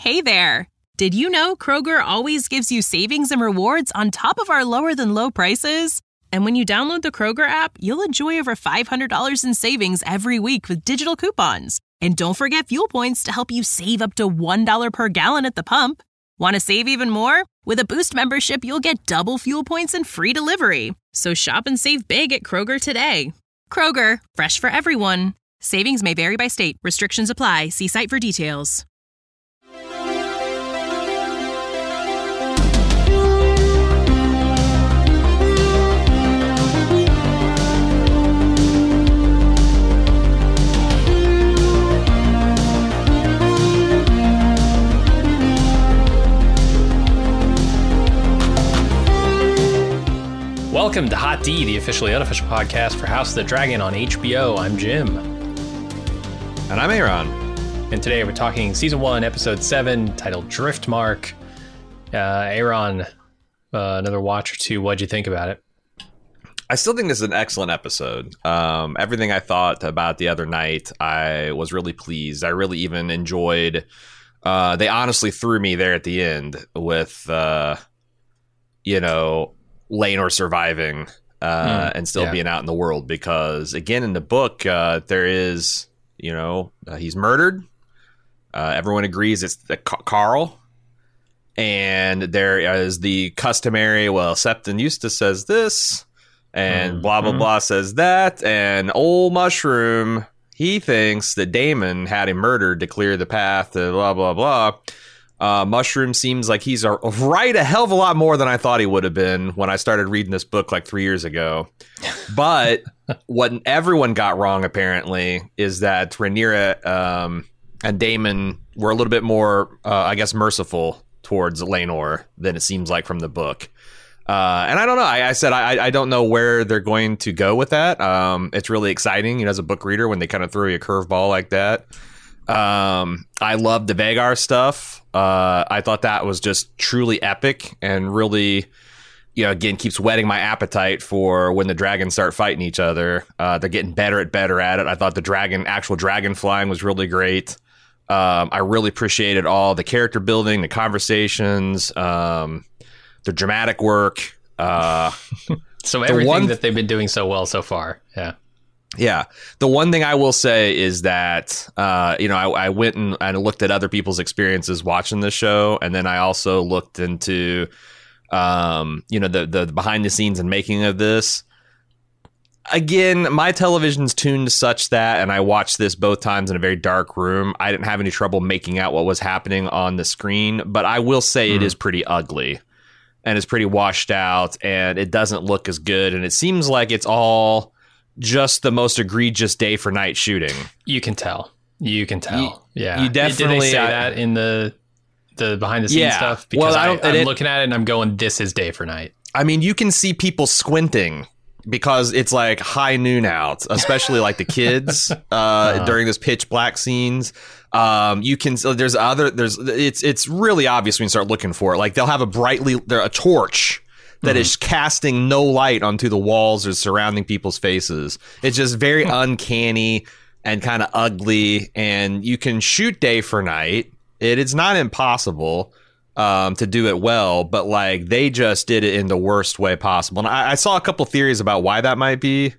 Hey there! Did you know Kroger always gives you savings and rewards on top of our lower-than-low prices? And when you download the Kroger app, you'll enjoy over $500 in savings every week with digital coupons. And don't forget fuel points to help you save up to $1 per gallon at the pump. Want to save even more? With a Boost membership, you'll get double fuel points and free delivery. So shop and save big at Kroger today. Kroger, fresh for everyone. Savings may vary by state. Restrictions apply. See site for details. Welcome to Hot D, the officially unofficial podcast for House of the Dragon on HBO. I'm Jim. And I'm Aaron. And today we're talking Season 1, Episode 7, titled Driftmark. Aaron, another watch or two, what'd you think about it? I still think this is an excellent episode. Everything I thought about the other night, I was really pleased. I really even enjoyed... they honestly threw me there at the end with, Laenor surviving and still being out in the world, because again in the book there is he's murdered, everyone agrees it's Carl, and there is the customary Septon Eustace says this and blah blah blah says that, and old Mushroom, he thinks that Daemon had him murdered to clear the path to blah blah blah. Mushroom seems like he's right a hell of a lot more than I thought he would have been when I started reading this book like 3 years ago. But what everyone got wrong, apparently, is that Rhaenyra and Daemon were a little bit more, merciful towards Laenor than it seems like from the book. And I don't know. I said I don't know where they're going to go with that. It's really exciting, as a book reader, when they kind of throw you a curveball like that. I love the Vhagar stuff. I thought that was just truly epic and really, again, keeps whetting my appetite for when the dragons start fighting each other. They're getting better at it. I thought the actual dragon flying was really great. I really appreciated all the character building, the conversations, the dramatic work. So everything that they've been doing so well so far. Yeah. Yeah. The one thing I will say is that, I went and looked at other people's experiences watching this show. And then I also looked into, the behind the scenes and making of this. Again, my television's tuned such that, and I watched this both times in a very dark room, I didn't have any trouble making out what was happening on the screen. But I will say it is pretty ugly and it's pretty washed out, and it doesn't look as good. And it seems like it's all just the most egregious day for night shooting. You can tell. You definitely... Did they say that in the behind the scenes stuff? Because I'm looking at it and I'm going, this is day for night. I mean, you can see people squinting because it's like high noon out, especially like the kids during this pitch black scenes. It's really obvious when you start looking for it. Like they'll have a torch that is casting no light onto the walls or surrounding people's faces. It's just very uncanny and kind of ugly. And you can shoot day for night. It's not impossible to do it well, but like they just did it in the worst way possible. And I saw a couple theories about why that might be.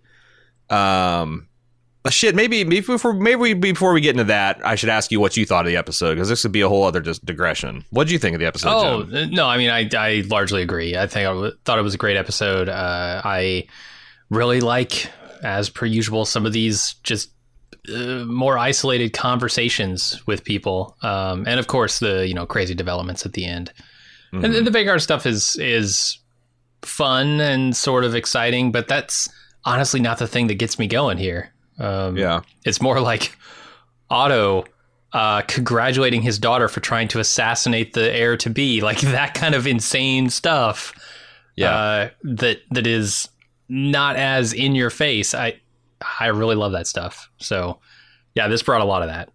Maybe before we get into that, I should ask you what you thought of the episode, because this would be a whole other just digression. What did you think of the episode, Jim? No, I mean, I largely agree. I thought it was a great episode. I really like, as per usual, some of these just more isolated conversations with people. And of course, the crazy developments at the end. Mm-hmm. And the Vhagar stuff is fun and sort of exciting, but that's honestly not the thing that gets me going here. It's more like Otto congratulating his daughter for trying to assassinate the heir to be, like that kind of insane stuff. That is not as in your face. I really love that stuff. So yeah, this brought a lot of that.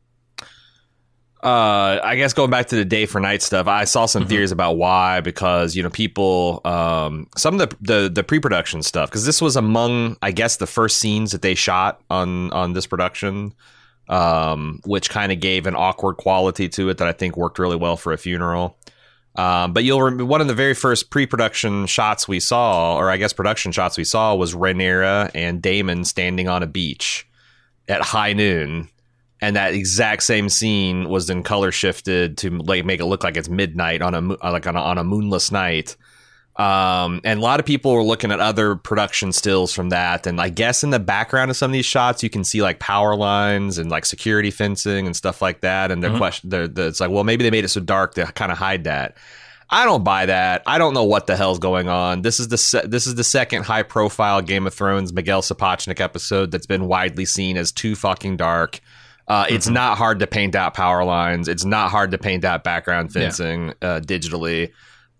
I guess going back to the day for night stuff, I saw some theories about why, because, people, some of the pre-production stuff, because this was among, I guess, the first scenes that they shot on this production. which kind of gave an awkward quality to it that I think worked really well for a funeral. But you'll remember one of the very first pre-production shots we saw, or I guess production shots we saw, was Rhaenyra and Daemon standing on a beach at high noon. And that exact same scene was then color shifted to like make it look like it's midnight on a moonless night. And a lot of people were looking at other production stills from that. And I guess in the background of some of these shots, you can see like power lines and like security fencing and stuff like that. And it's like, well, maybe they made it so dark to kind of hide that. I don't buy that. I don't know what the hell's going on. This is the second high profile Game of Thrones Miguel Sapochnik episode that's been widely seen as too fucking dark. It's not hard to paint out power lines. It's not hard to paint out background fencing digitally.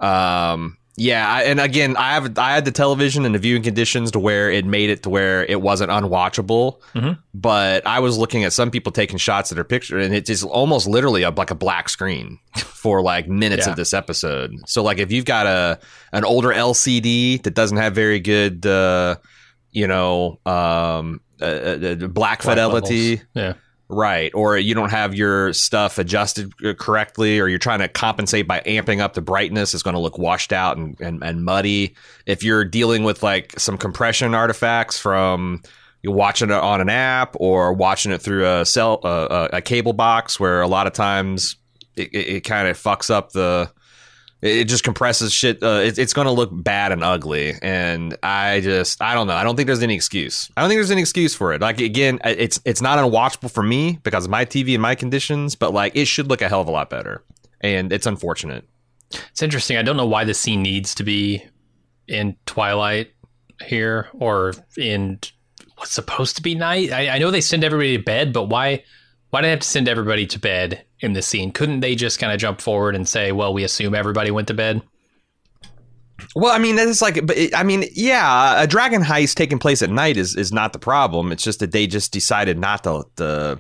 And again, I had the television and the viewing conditions to where it made it to where it wasn't unwatchable. But I was looking at some people taking shots of their picture, and it's just almost literally like a black screen for like minutes of this episode. So like if you've got an older LCD that doesn't have very good, black fidelity, right, or you don't have your stuff adjusted correctly, or you're trying to compensate by amping up the brightness, it's going to look washed out and muddy. If you're dealing with like some compression artifacts from you're watching it on an app or watching it through a cable box, where a lot of times it kind of fucks up it just compresses shit. It's going to look bad and ugly. And I don't know. I don't think there's any excuse. I don't think there's any excuse for it. Like, again, it's not unwatchable for me because of my TV and my conditions, but like it should look a hell of a lot better. And it's unfortunate. It's interesting. I don't know why the scene needs to be in twilight here or in what's supposed to be night. I know they send everybody to bed, but why do they have to send everybody to bed in this scene? Couldn't they just kind of jump forward and say, well, we assume everybody went to bed? Well, I mean, that's like, a dragon heist taking place at night is not the problem. It's just that they just decided not to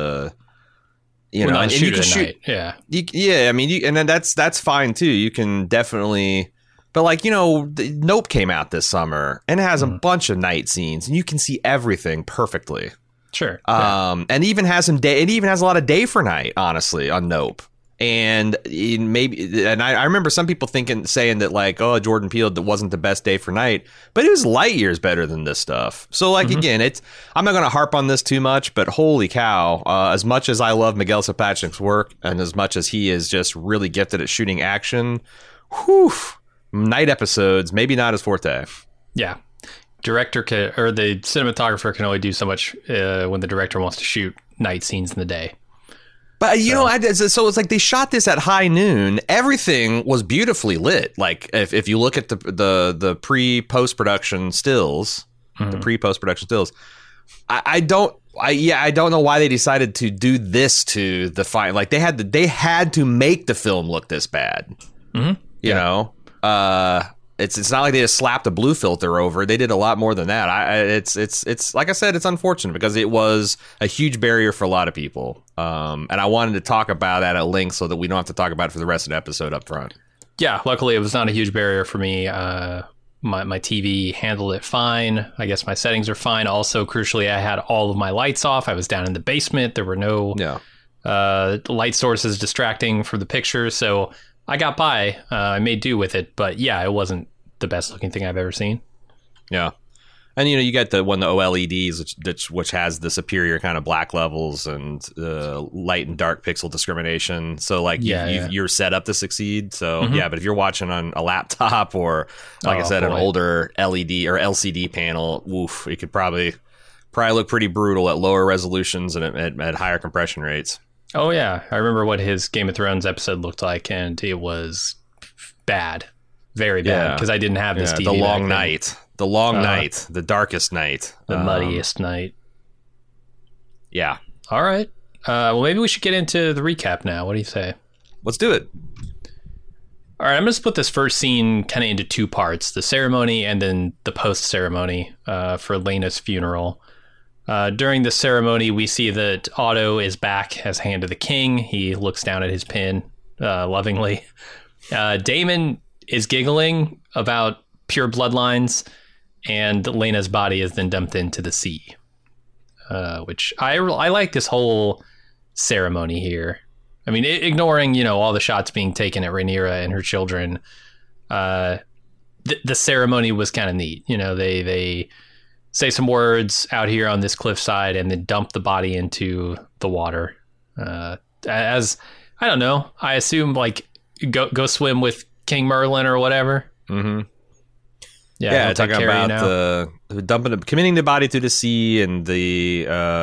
not shoot at night. Yeah. I mean, and then that's fine too. You can definitely, but like, Nope came out this summer and it has a bunch of night scenes and you can see everything perfectly. Sure. And even has some day. It even has a lot of day for night, honestly, on Nope. And I remember some people saying that like, oh, Jordan Peele, that wasn't the best day for night, but it was light years better than this stuff. So like, again, I'm not going to harp on this too much, but holy cow, as much as I love Miguel Sapochnik's work and as much as he is just really gifted at shooting action, night episodes, maybe not his forte. Yeah. The cinematographer can only do so much when the director wants to shoot night scenes in the day. But so it's like they shot this at high noon. Everything was beautifully lit. Like if you look at the pre-post production stills, I don't know why they decided to do this to the fight. Like they had to make the film look this bad. You know. It's not like they just slapped a blue filter over. They did a lot more than that. It's like I said, it's unfortunate because it was a huge barrier for a lot of people. And I wanted to talk about that at length so that we don't have to talk about it for the rest of the episode up front. Yeah, luckily it was not a huge barrier for me. My TV handled it fine. I guess my settings are fine. Also, crucially, I had all of my lights off. I was down in the basement. There were no light sources distracting from the picture. So I got by. I made do with it, but yeah, it wasn't the best looking thing I've ever seen. Yeah, and you got the OLEDs, which has the superior kind of black levels and light and dark pixel discrimination. So like you're set up to succeed. So but if you're watching on a laptop or an older LED or LCD panel, it could probably look pretty brutal at lower resolutions and at higher compression rates. Oh, yeah. I remember what his Game of Thrones episode looked like, and it was bad. Very bad, because I didn't have this TV. The long night. The long night. The darkest night. The muddiest night. Yeah. All right. Well, maybe we should get into the recap now. What do you say? Let's do it. All right. I'm going to split this first scene kind of into two parts, the ceremony and then the post-ceremony for Laena's funeral. During the ceremony, we see that Otto is back as Hand of the King. He looks down at his pin lovingly. Daemon is giggling about pure bloodlines, and Laena's body is then dumped into the sea. which I like this whole ceremony here. I mean, ignoring, all the shots being taken at Rhaenyra and her children, the ceremony was kind of neat. They say some words out here on this cliffside and then dump the body into the water. As, I don't know, I assume like go swim with King Merlin or whatever. Mm-hmm. Yeah, talking about committing the body to the sea and the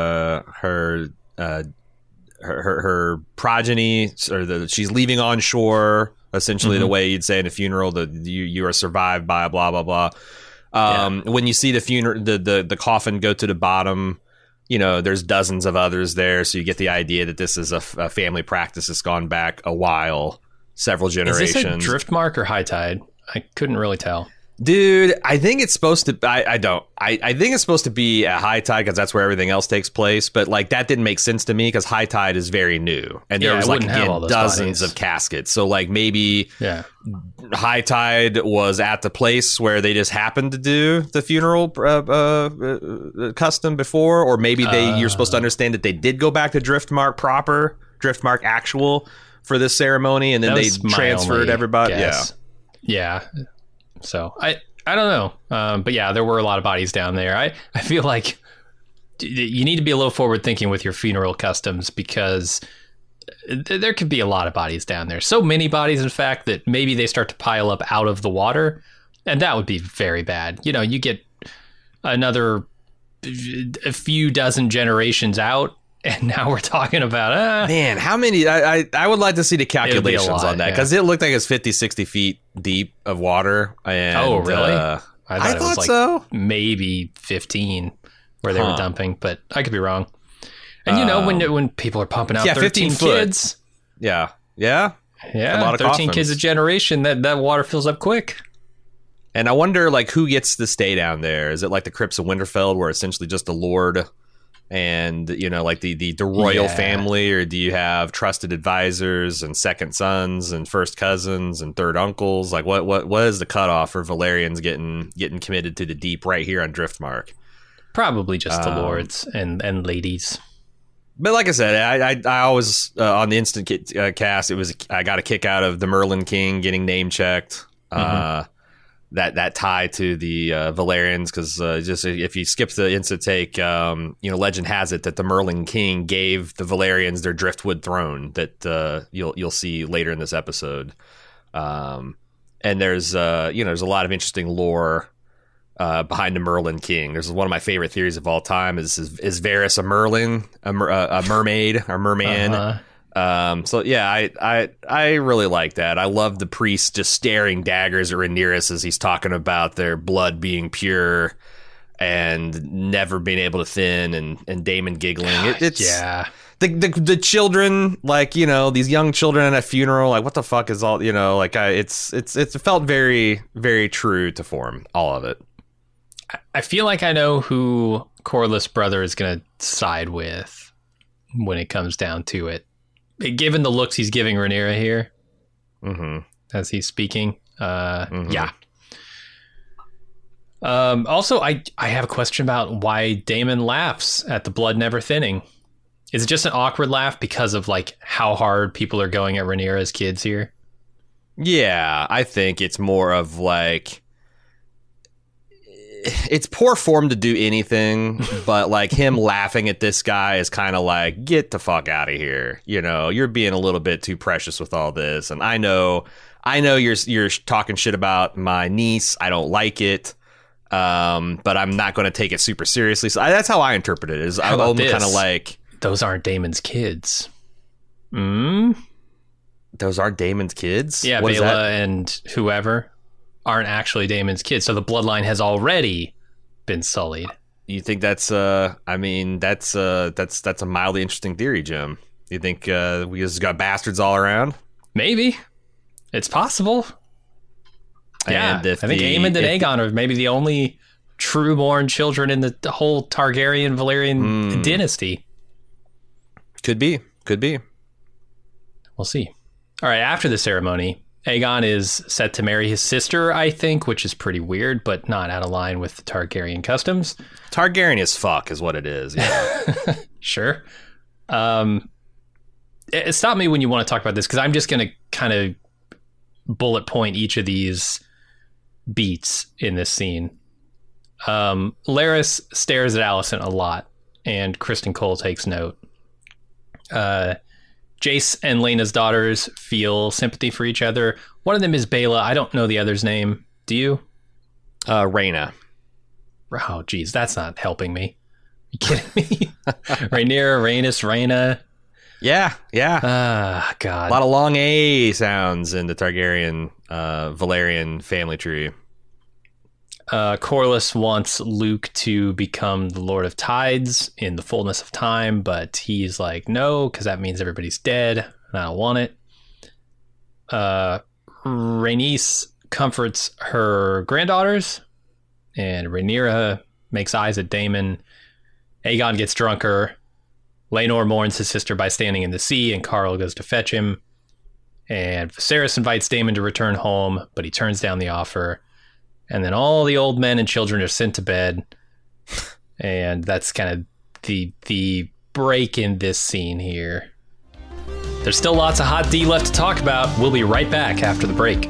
her progeny, or she's leaving on shore. Essentially, the way you'd say in a funeral, that you are survived by blah blah blah. When you see the funeral, the coffin go to the bottom, there's dozens of others there, so you get the idea that this is a family practice that's gone back a while, several generations. Is this a drift mark or high tide? I couldn't really tell. Dude, I think it's supposed to. I think it's supposed to be at high tide because that's where everything else takes place. But like that didn't make sense to me because high tide is very new, and there was like dozens of caskets. So like maybe high tide was at the place where they just happened to do the funeral custom before, or maybe you're supposed to understand that they did go back to Driftmark proper, Driftmark actual for this ceremony, and then they transferred everybody. Guess. Yeah. So I don't know. But yeah, there were a lot of bodies down there. I feel like you need to be a little forward thinking with your funeral customs because there could be a lot of bodies down there. So many bodies, in fact, that maybe they start to pile up out of the water. And that would be very bad. You get a few dozen generations out. And now we're talking about, man, how many? I would like to see the calculations on that because it looked like it's 50, 60 feet deep of water. And, oh, really? I thought it was like so. Maybe 15 where they were dumping, but I could be wrong. And when people are pumping out 13 kids. Yeah. A lot of 13 coffins. Kids a generation, that water fills up quick. And I wonder like who gets to stay down there. Is it like the Crypts of Winterfell where essentially just the Lord and like the royal family, or do you have trusted advisors and second sons and first cousins and third uncles? Like what is the cutoff for Valyrians getting committed to the deep right here on Driftmark? Probably just the lords and ladies. But like I said, I always on the instant cast, I got a kick out of the Merlin King getting name checked. That tie to the Valyrians, because just if you skip the instant take, legend has it that the Merlin King gave the Valyrians their driftwood throne that you'll see later in this episode. And there's there's a lot of interesting lore behind the Merlin King. There's one of my favorite theories of all time is Varys a Merlin, a mermaid or merman. So yeah, I really like that. I love the priest just staring daggers at Rhaenyra as he's talking about their blood being pure and never being able to thin, and Daemon giggling. The children, like, these young children at a funeral, like what the fuck is all, it felt very, very true to form, all of it. I feel like I know who Corlys' brother is going to side with when it comes down to it. Given the looks he's giving Rhaenyra here, as he's speaking, yeah. Also, I have a question about why Daemon laughs at the blood never thinning. Is it just an awkward laugh because of like how hard people are going at Rhaenyra's kids here? Yeah, I think it's more of like, it's poor form to do anything, but like him laughing at this guy is kind of like, get the fuck out of here. You're being a little bit too precious with all this. And I know you're talking shit about my niece. I don't like it. But I'm not going to take it super seriously. So that's how I interpret it. Is I'm kind of like, those aren't Daemon's kids. Those aren't Daemon's kids? Yeah, Baela and whoever aren't actually Daemon's kids. So the bloodline has already been sullied. You think that's that's a mildly interesting theory, Jim. You think we just got bastards all around? Maybe. It's possible. Yeah, I think Aemond and Aegon are maybe the only true-born children in the whole Targaryen-Valyrian dynasty. Could be. We'll see. All right, after the ceremony, Aegon is set to marry his sister, I think, which is pretty weird, but not out of line with the Targaryen customs. Targaryen as fuck is what it is. Yeah. Sure. Stop me when you want to talk about this, because I'm just going to kind of bullet point each of these beats in this scene. Larys stares at Alicent a lot, and Kristen Cole takes note. Jace and Laena's daughters feel sympathy for each other. One of them is Baela. I don't know the other's name. Do you? Rhaena. Oh, geez, that's not helping me. Are you kidding me? Rhaenyra, Rhaena. Yeah. Ah, God. A lot of long A sounds in the Targaryen Valyrian family tree. Corlys wants Luke to become the Lord of Tides in the fullness of time, but he's like, no, because that means everybody's dead, and I don't want it. Rhaenys comforts her granddaughters, and Rhaenyra makes eyes at Daemon. Aegon gets drunker. Laenor mourns his sister by standing in the sea, and Qarl goes to fetch him. And Viserys invites Daemon to return home, but he turns down the offer. And then all the old men and children are sent to bed. And that's kind of the break in this scene here. There's still lots of Hot D left to talk about. We'll be right back after the break.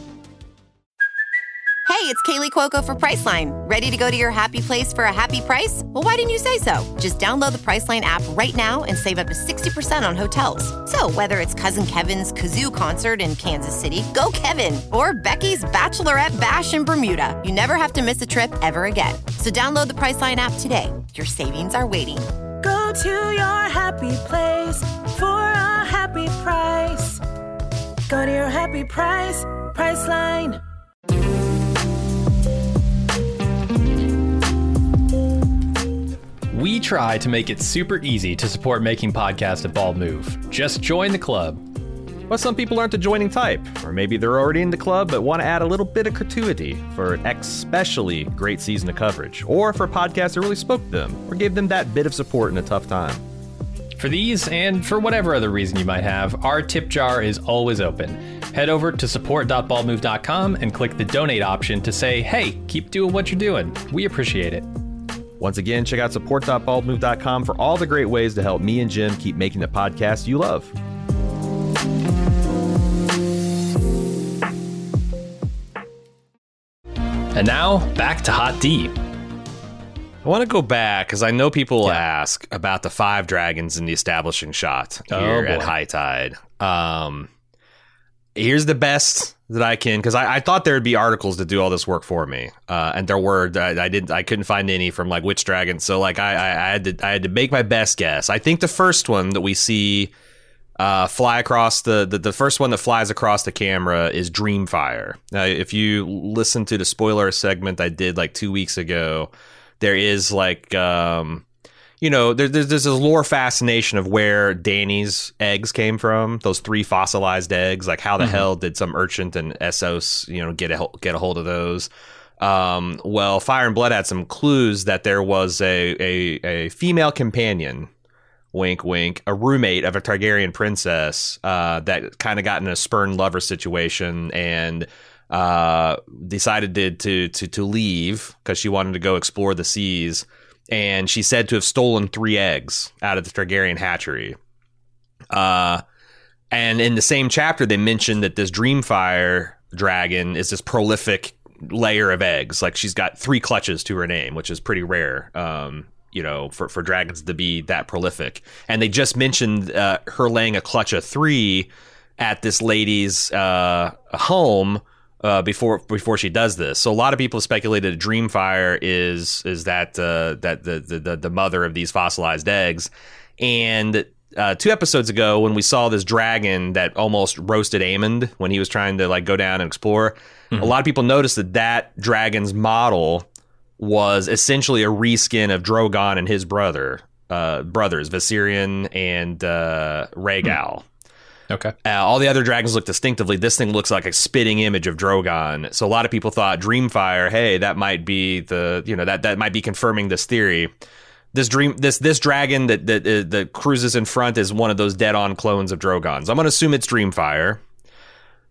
Hey, it's Kaylee Cuoco for Priceline. Ready to go to your happy place for a happy price? Well, why didn't you say so? Just download the Priceline app right now and save up to 60% on hotels. So whether it's Cousin Kevin's Kazoo Concert in Kansas City, go Kevin, or Becky's Bachelorette Bash in Bermuda, you never have to miss a trip ever again. So download the Priceline app today. Your savings are waiting. Go to your happy place for a happy price. Go to your happy price, Priceline. We try to make it super easy to support making podcasts at Bald Move. Just join the club. But some people aren't the joining type, or maybe they're already in the club but want to add a little bit of gratuity for an especially great season of coverage, or for a podcast that really spoke to them, or gave them that bit of support in a tough time. For these, and for whatever other reason you might have, our tip jar is always open. Head over to support.baldmove.com and click the donate option to say, hey, keep doing what you're doing. We appreciate it. Once again, check out support.baldmove.com for all the great ways to help me and Jim keep making the podcast you love. And now, back to Hot D. I want to go back, because I know people will ask about the 5 dragons in the establishing shot here at High Tide. Here's the best that I can, because I thought there would be articles to do all this work for me, and there were. I couldn't find any from like which dragon, so like I had to make my best guess. I think the first one that we see fly across the first one that flies across the camera is Dreamfire. Now, if you listen to the spoiler segment I did like 2 weeks ago, there is like there's this lore fascination of where Dany's eggs came from, those 3 fossilized eggs. Like, how the hell did some urchin and Essos, get a hold of those? Well, Fire and Blood had some clues that there was a female companion, wink, wink, a roommate of a Targaryen princess that kind of got in a spurned lover situation and decided to leave because she wanted to go explore the seas. And she's said to have stolen 3 eggs out of the Targaryen hatchery. And in the same chapter, they mentioned that this Dreamfire dragon is this prolific layer of eggs. Like, she's got 3 clutches to her name, which is pretty rare, for dragons to be that prolific. And they just mentioned her laying a clutch of 3 at this lady's home before she does this. So a lot of people speculated Dreamfire is that the mother of these fossilized eggs. And 2 episodes ago, when we saw this dragon that almost roasted Aemond when he was trying to like go down and explore, a lot of people noticed that dragon's model was essentially a reskin of Drogon and his brothers, Viserion and Rhaegal. Okay. All the other dragons look distinctively. This thing looks like a spitting image of Drogon. So a lot of people thought Dreamfire, hey, that might be that might be confirming this theory. This dragon that cruises in front is one of those dead-on clones of Drogon. So I'm going to assume it's Dreamfire.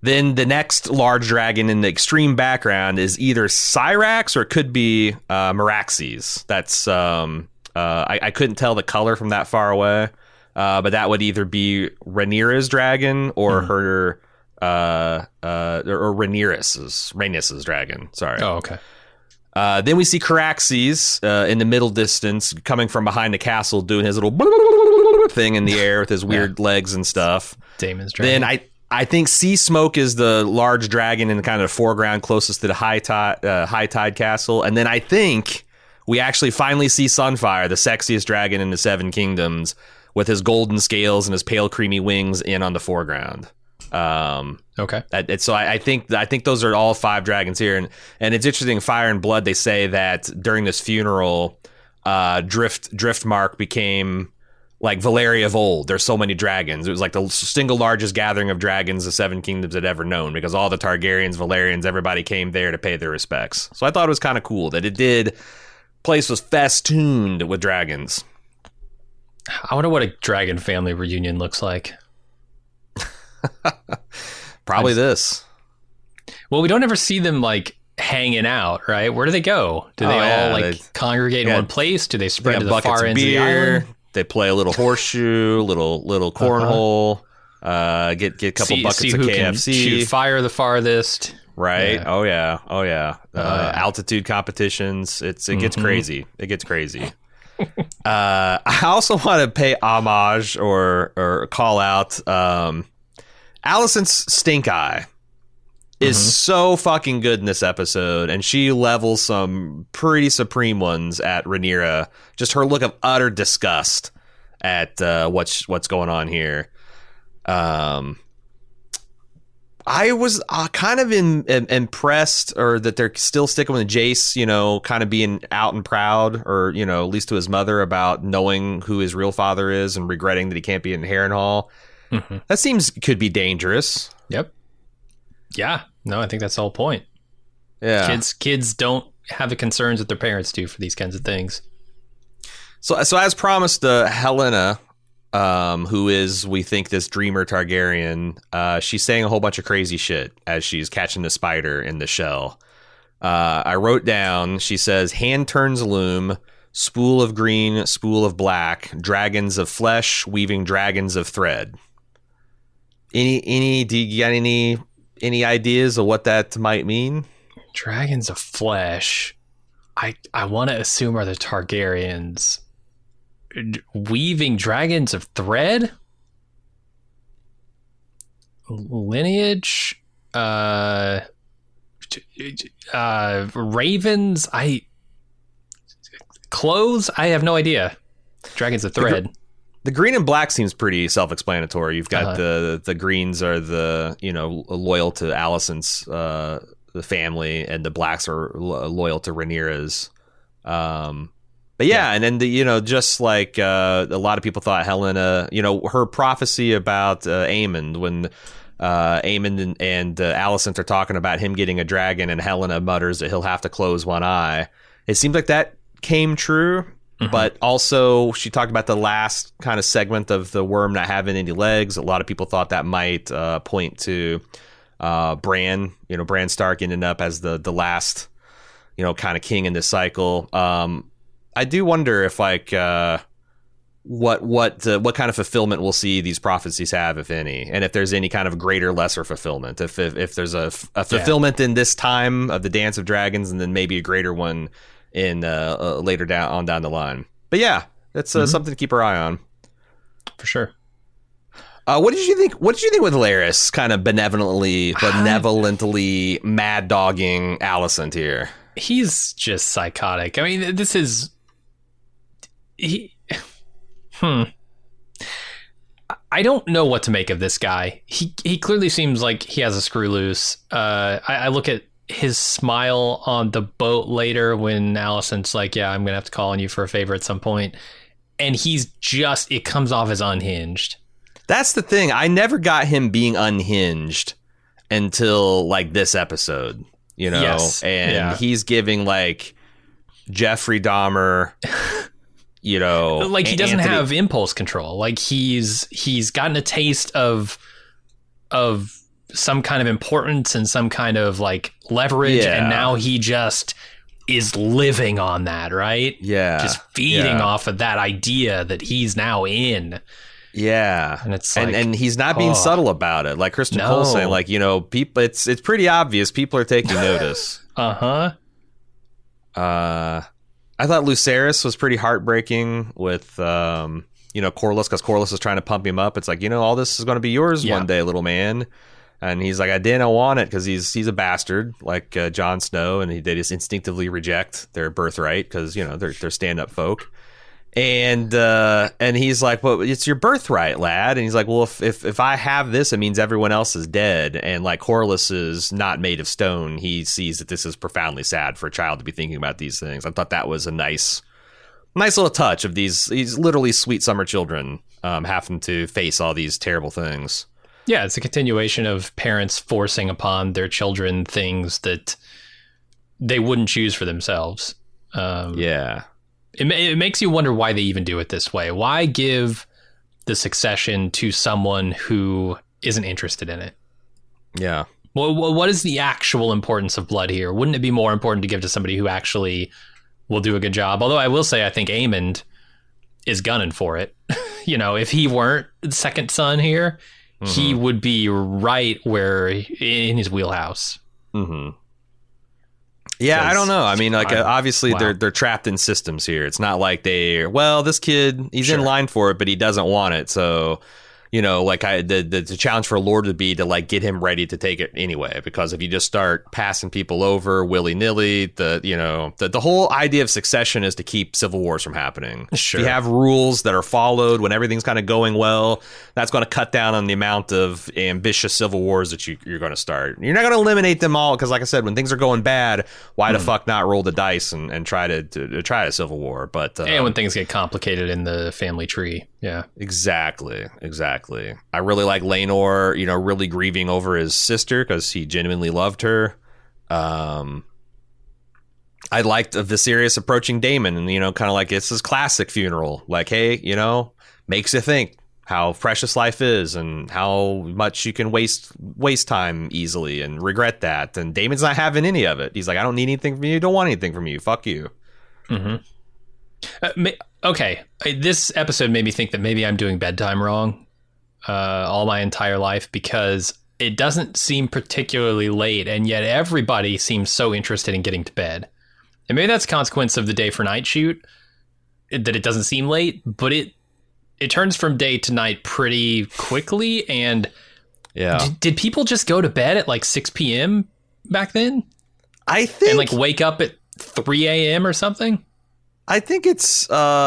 Then the next large dragon in the extreme background is either Cyrax or it could be Meraxes. That's I couldn't tell the color from that far away, but that would either be Rhaenyra's dragon or her or Rhaenys's dragon. Sorry. Oh, okay. Then we see Caraxes in the middle distance coming from behind the castle doing his little thing in the air with his weird legs and stuff. Daemon's dragon. Then I think Sea Smoke is the large dragon in the kind of foreground closest to the High Tide Castle. And then I think we actually finally see Sunfire, the sexiest dragon in the Seven Kingdoms, with his golden scales and his pale creamy wings in on the foreground. Okay. So I think those are all 5 dragons here. And it's interesting, Fire and Blood, they say that during this funeral, Driftmark became like Valyria of old. There's so many dragons. It was like the single largest gathering of dragons the Seven Kingdoms had ever known, because all the Targaryens, Valyrians, everybody came there to pay their respects. So I thought it was kind of cool that place was festooned with dragons. I wonder what a dragon family reunion looks like. Probably this. Well, we don't ever see them like hanging out, right? Where do they go? Do they all congregate in one place? Do they spread to the far ends of the island? They play a little horseshoe, little cornhole. Get a couple buckets of KFC. Can shoot fire the farthest. Right? Yeah. Oh yeah. Altitude competitions. It gets crazy. It gets crazy. I also want to pay homage or call out Alicent's stink eye is so fucking good in this episode, and she levels some pretty supreme ones at Rhaenyra. Just her look of utter disgust at what's going on here. I was kind of impressed, or that they're still sticking with Jace, kind of being out and proud, or, at least to his mother, about knowing who his real father is and regretting that he can't be in Harrenhal. That could be dangerous. Yep. Yeah. No, I think that's the whole point. Yeah. Kids don't have the concerns that their parents do for these kinds of things. So as promised, Helena, who is, we think, this dreamer Targaryen, she's saying a whole bunch of crazy shit as she's catching the spider in the shell. I wrote down, she says, hand turns loom, spool of green, spool of black, dragons of flesh, weaving dragons of thread. Do you got any ideas of what that might mean? Dragons of flesh. I want to assume are the Targaryens. Weaving dragons of thread? Lineage? Ravens? Clothes? I have no idea. Dragons of thread. The green and black seems pretty self-explanatory. You've got the greens are the, loyal to Alicent's the family, and the blacks are loyal to Rhaenyra's. But yeah, and then just like a lot of people thought Helena, her prophecy about Aemond, when Aemond and Alicent are talking about him getting a dragon, and Helena mutters that he'll have to close one eye. It seems like that came true. But also, she talked about the last kind of segment of the worm not having any legs. A lot of people thought that might point to Bran. Bran Stark ended up as the last, kind of king in this cycle. I do wonder if what kind of fulfillment we'll see these prophecies have, if any, and if there's any kind of greater, lesser fulfillment. If there's a fulfillment in this time of the Dance of Dragons, and then maybe a greater one in later down the line. But yeah, that's something to keep our eye on for sure. What did you think with Larys kind of benevolently mad dogging Alicent here? He's just psychotic. I mean, this is I don't know what to make of this guy. He clearly seems like he has a screw loose. I look at his smile on the boat later when Alicent's like, yeah, I'm gonna have to call on you for a favor at some point, and it comes off as unhinged. That's the thing. I never got him being unhinged until like this episode, Yes. And he's giving like Jeffrey Dahmer, like he doesn't have impulse control. Like he's gotten a taste of some kind of importance and some kind of like leverage, and now he just is living on that, right? Yeah. Just feeding off of that idea that he's now in. Yeah. And it's like, and he's not being subtle about it. Like Kristen Cole saying, like, you know, people, it's pretty obvious people are taking notice. Uh-huh. I thought Lucerys was pretty heartbreaking with you know, Corlys, because Corlys is trying to pump him up. It's like, you know, all this is going to be yours one day, little man. And he's like, I didn't want it, because he's a bastard like Jon Snow, and they just instinctively reject their birthright because, you know, they're stand-up folk. And he's like, well, it's your birthright, lad. And he's like, well, if I have this, it means everyone else is dead. And like Corlys is not made of stone. He sees that this is profoundly sad for a child to be thinking about these things. I thought that was a nice little touch of these literally sweet summer children having to face all these terrible things. Yeah, it's a continuation of parents forcing upon their children things that they wouldn't choose for themselves. Yeah. It makes you wonder why they even do it this way. Why give the succession to someone who isn't interested in it? Yeah. Well, what is the actual importance of blood here? Wouldn't it be more important to give to somebody who actually will do a good job? Although I will say, I think Aemond is gunning for it. You know, if he weren't the second son here, he would be right where in his wheelhouse. Mm-hmm. Yeah, I don't know. I mean, like, obviously they're trapped in systems here. It's not like this kid, he's in line for it, but he doesn't want it. So, you know, like the challenge for a lord would be to like get him ready to take it anyway. Because if you just start passing people over willy nilly, the whole idea of succession is to keep civil wars from happening. Sure. If you have rules that are followed when everything's kind of going well, that's going to cut down on the amount of ambitious civil wars that you're going to start. You're not going to eliminate them all because, like I said, when things are going bad, why the fuck not roll the dice and try to a civil war? But and when things get complicated in the family tree, yeah, exactly. I really like Laenor, you know, really grieving over his sister because he genuinely loved her. I liked Viserys approaching Daemon, and, you know, kind of like it's his classic funeral. Like, hey, you know, makes you think how precious life is and how much you can waste time easily and regret that. And Daemon's not having any of it. He's like, I don't need anything from you. Don't want anything from you. Fuck you. Mm-hmm. Okay. This episode made me think that maybe I'm doing bedtime wrong all my entire life, because it doesn't seem particularly late, and yet everybody seems so interested in getting to bed. And maybe that's a consequence of the day for night shoot, that it doesn't seem late, but it turns from day to night pretty quickly. And did people just go to bed at like 6 p.m. back then? I think, and like wake up at 3 a.m. or something? I think it's,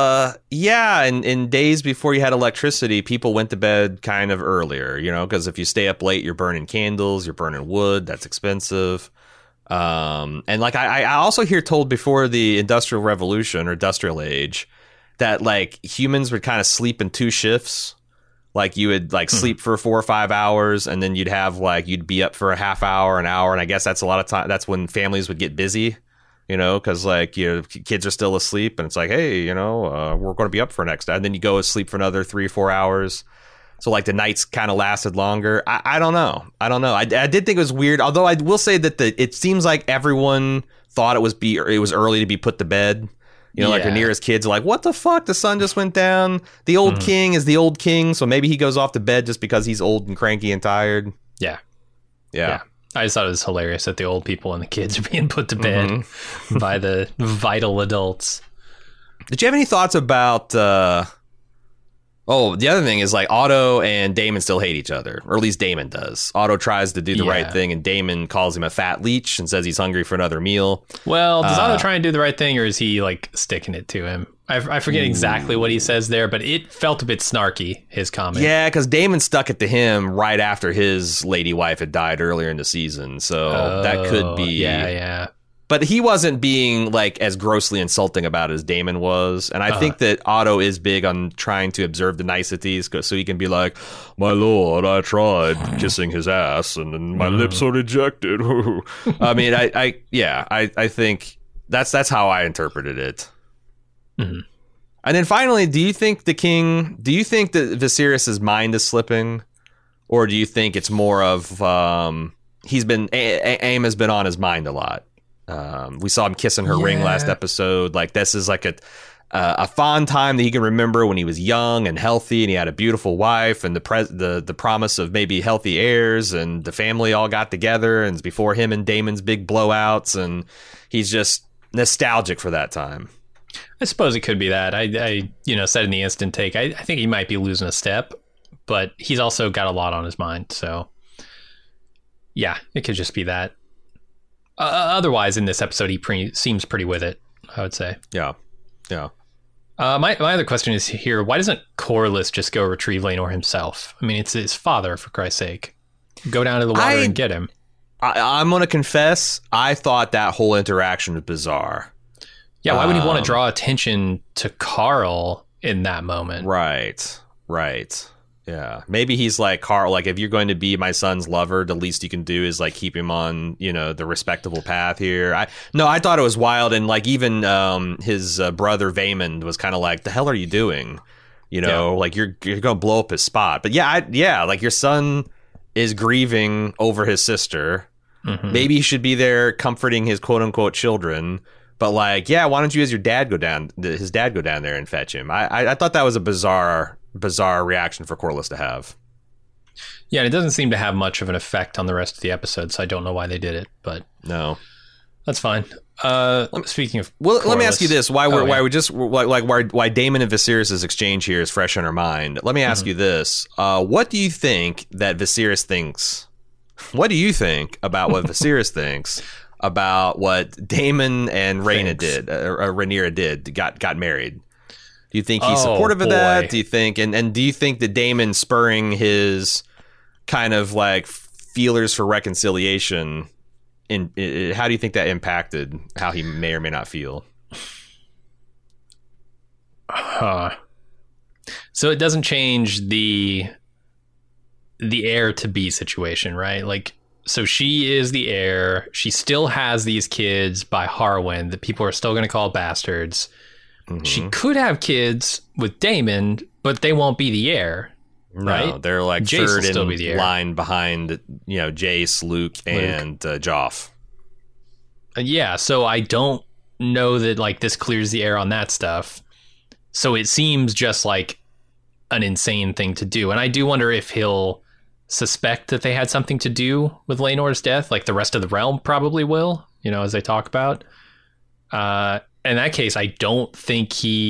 in days before you had electricity, people went to bed kind of earlier, you know, because if you stay up late, you're burning candles, you're burning wood, that's expensive. And like, I also hear told before the Industrial Revolution or Industrial Age that like humans would kind of sleep in 2 shifts. Like you would like sleep for 4 or 5 hours, and then you'd be up for a half hour, an hour. And I guess that's a lot of time. That's when families would get busy. You know, because like, you know, kids are still asleep, and it's like, hey, you know, we're going to be up for next. And then you go sleep for another 3 or 4 hours. So like the nights kind of lasted longer. I don't know. I did think it was weird. Although I will say that it seems like everyone thought it was early to be put to bed. You know, like Rhaenyra's kids are like, what the fuck? The sun just went down. The old king is the old king. So maybe he goes off to bed just because he's old and cranky and tired. Yeah. I just thought it was hilarious that the old people and the kids are being put to bed by the vital adults. Did you have any thoughts about... the other thing is like Otto and Daemon still hate each other, or at least Daemon does. Otto tries to do the right thing, and Daemon calls him a fat leech and says he's hungry for another meal. Well, does Otto try and do the right thing, or is he like sticking it to him? I forget exactly what he says there, but it felt a bit snarky, his comment. Yeah, because Daemon stuck it to him right after his lady wife had died earlier in the season, so that could be... Yeah. But he wasn't being like as grossly insulting about it as Daemon was. And I think that Otto is big on trying to observe the niceties so he can be like, my lord, I tried kissing his ass and then my lips are rejected. I mean, I think that's how I interpreted it. Mm-hmm. And then finally, do you think that Viserys' mind is slipping? Or do you think it's more of AIM has been on his mind a lot? We saw him kissing her ring last episode. Like, this is like a fond time that he can remember when he was young and healthy and he had a beautiful wife and the promise of maybe healthy heirs, and the family all got together, and it's before him and Daemon's big blowouts, and he's just nostalgic for that time. I suppose it could be that. I said in the instant take, I think he might be losing a step, but he's also got a lot on his mind. So yeah, it could just be that. Otherwise, in this episode, he seems pretty with it, I would say. Yeah. My other question is here: why doesn't Corlys just go retrieve Laenor himself? I mean, it's his father, for Christ's sake. Go down to the water and get him. I'm going to confess, I thought that whole interaction was bizarre. Yeah, why would he want to draw attention to Carl in that moment? Right. Yeah, maybe he's like, Carl, like, if you're going to be my son's lover, the least you can do is like keep him on, the respectable path here. I thought it was wild, and like even his brother Vaemond was kind of like, the hell are you doing? Like you're gonna blow up his spot. But like your son is grieving over his sister. Mm-hmm. Maybe he should be there comforting his quote unquote children. But like, yeah, why don't you, as his dad, go down there and fetch him? I thought that was a bizarre reaction for Corlys to have. Yeah, and it doesn't seem to have much of an effect on the rest of the episode, so I don't know why they did it, but no, that's fine. Speaking of, Corlys, let me ask you this: why Daemon and Viserys' exchange here is fresh on our mind. Let me ask you this: what do you think that Viserys thinks? What do you think about what Viserys thinks about what Daemon and Rhaenyra did? Got married. Do you think he's supportive of that? Do you think, and do you think that Daemon spurring his kind of like feelers for reconciliation, how do you think that impacted how he may or may not feel? So it doesn't change the heir to be situation, right? Like, so she is the heir. She still has these kids by Harwin that people are still going to call bastards. Mm-hmm. She could have kids with Daemon, but they won't be the heir, right? No, they're like Jace third in line behind, Jace, Luke, and Joff. Yeah, so I don't know that like this clears the air on that stuff. So it seems just like an insane thing to do, and I do wonder if he'll suspect that they had something to do with Laenor's death, like the rest of the realm probably will, as they talk about. In that case, I don't think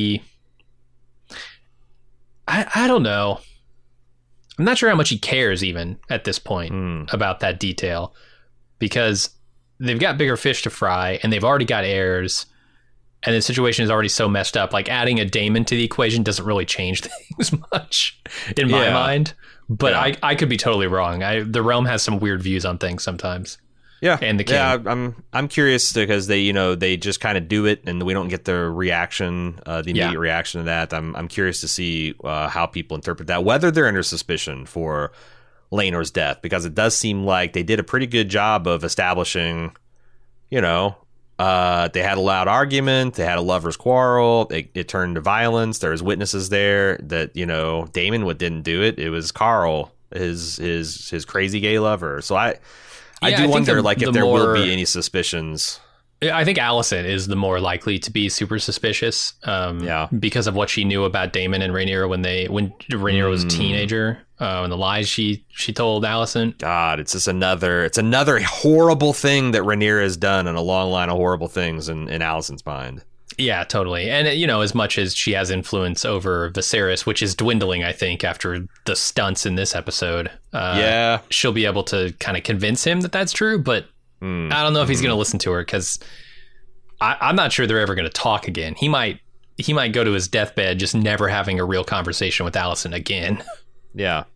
I don't know. I'm not sure how much he cares even at this point about that detail, because they've got bigger fish to fry and they've already got heirs, and the situation is already so messed up. Like, adding a Daemon to the equation doesn't really change things much in my mind, but I could be totally wrong. The realm has some weird views on things sometimes. Yeah, and the king. Yeah, I'm curious because they just kind of do it, and we don't get the reaction, the immediate reaction to that. I'm curious to see how people interpret that, whether they're under suspicion for Laenor's death, because it does seem like they did a pretty good job of establishing, they had a loud argument, they had a lover's quarrel, it turned to violence. There's witnesses there that Daemon didn't do it. It was Carl, his crazy gay lover. So I do wonder if there will be any suspicions. I think Alicent is the more likely to be super suspicious, because of what she knew about Daemon and Rhaenyra when Rhaenyra was a teenager, and the lies she told Alicent. God, it's another horrible thing that Rhaenyra has done, and a long line of horrible things in Alicent's mind. Yeah, totally. And, as much as she has influence over Viserys, which is dwindling, I think, after the stunts in this episode, she'll be able to kind of convince him that that's true. But I don't know if he's going to listen to her, because I'm not sure they're ever going to talk again. He might go to his deathbed just never having a real conversation with Alicent again. Yeah.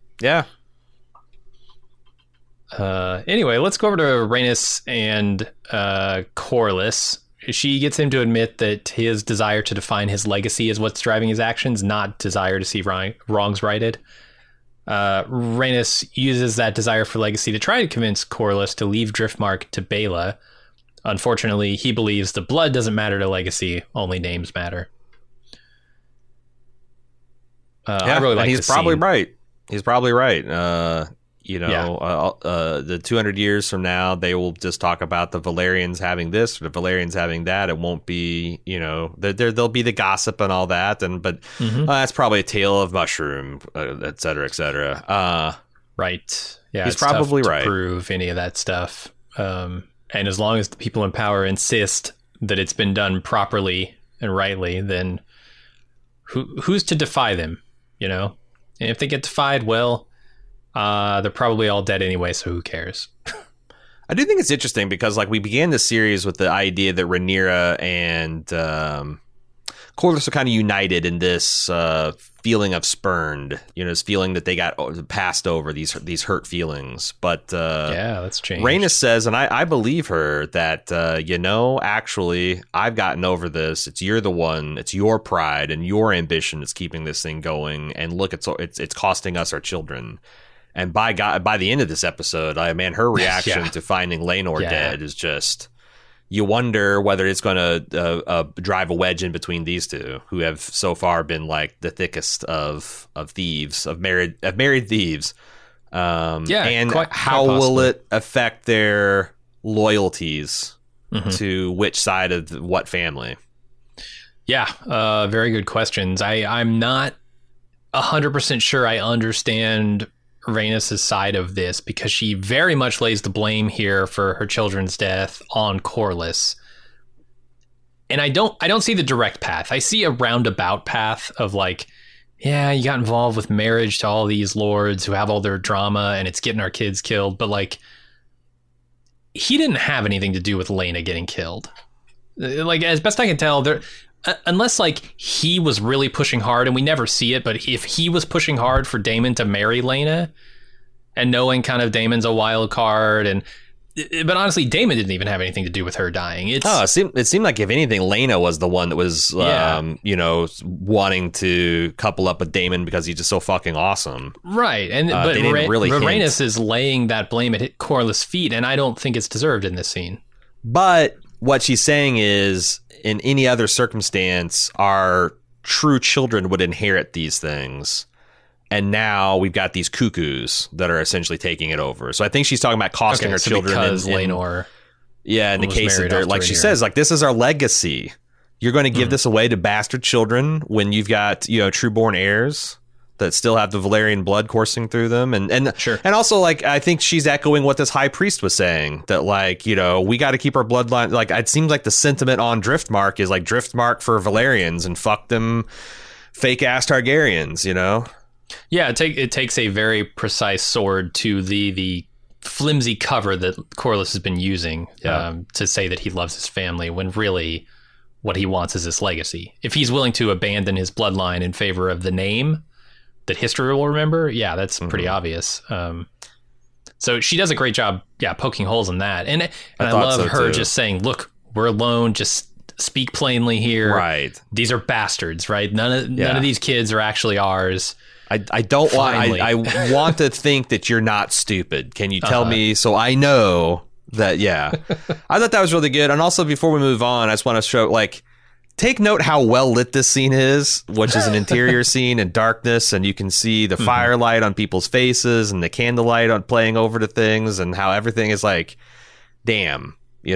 Anyway, let's go over to Rhaenys and Corlys. She gets him to admit that his desire to define his legacy is what's driving his actions, not desire to see wrongs righted. Rhaenys uses that desire for legacy to try to convince Corlys to leave Driftmark to Baela. Unfortunately, he believes the blood doesn't matter to legacy, only names matter. I really like. He's probably right. He's probably right. the 200 years from now, they will just talk about the Valerians having this, or the Valerians having that. It won't be, there'll be the gossip and all that. But that's probably a tale of mushroom, et cetera, et cetera. Right. Yeah. He's probably tough right. to prove any of that stuff. And as long as the people in power insist that it's been done properly and rightly, then who's to defy them, And if they get defied, well, they're probably all dead anyway, so who cares? I do think it's interesting because, we began this series with the idea that Rhaenyra and Corlys are kind of united in this feeling of spurned, this feeling that they got passed over, these hurt feelings. But yeah, that's changed. Rhaenys says, and I believe her, that actually, I've gotten over this. It's your pride and your ambition that's keeping this thing going. And look, it's costing us our children. And by the end of this episode, her reaction to finding Laenor dead is just, you wonder whether it's going to drive a wedge in between these two, who have so far been the thickest of thieves, of married thieves. And how will it affect their loyalties to which side of what family? Yeah, very good questions. I'm not 100% sure I understand Rhaenys' side of this, because she very much lays the blame here for her children's death on Corlys. And I don't see the direct path. I see a roundabout path of you got involved with marriage to all these lords who have all their drama and it's getting our kids killed. But he didn't have anything to do with Laena getting killed. As best I can tell, unless he was really pushing hard, and we never see it, but if he was pushing hard for Daemon to marry Laena, and knowing kind of Daemon's a wild card, but honestly, Daemon didn't even have anything to do with her dying. It seemed like, if anything, Laena was the one that was wanting to couple up with Daemon because he's just so fucking awesome, right? And but Rhaenys is laying that blame at Corlys' feet, and I don't think it's deserved in this scene. But what she's saying is, in any other circumstance, our true children would inherit these things. And now we've got these cuckoos that are essentially taking it over. So I think she's talking about costing her children. Because Laenor in the case of their, she says, this is our legacy. You're going to give this away to bastard children when you've got, true-born heirs that still have the Valyrian blood coursing through them. And sure. And also, I think she's echoing what this high priest was saying, that, we got to keep our bloodline. It seems like the sentiment on Driftmark is, Driftmark for Valyrians and fuck them fake-ass Targaryens, Yeah, it takes a very precise sword to the flimsy cover that Corlys has been using to say that he loves his family, when really what he wants is his legacy. If he's willing to abandon his bloodline in favor of the name that history will remember, that's pretty obvious. So she does a great job, poking holes in that. And I love her just saying, look, we're alone, just speak plainly here. Right. These are bastards, right? None of these kids are actually ours. I don't want. I want to think that you're not stupid. Can you tell me so I know that? Yeah, I thought that was really good. And also, before we move on, I just want to show take note how well lit this scene is, which is an interior scene in darkness, and you can see the firelight on people's faces and the candlelight on playing over to things, and how everything is damn,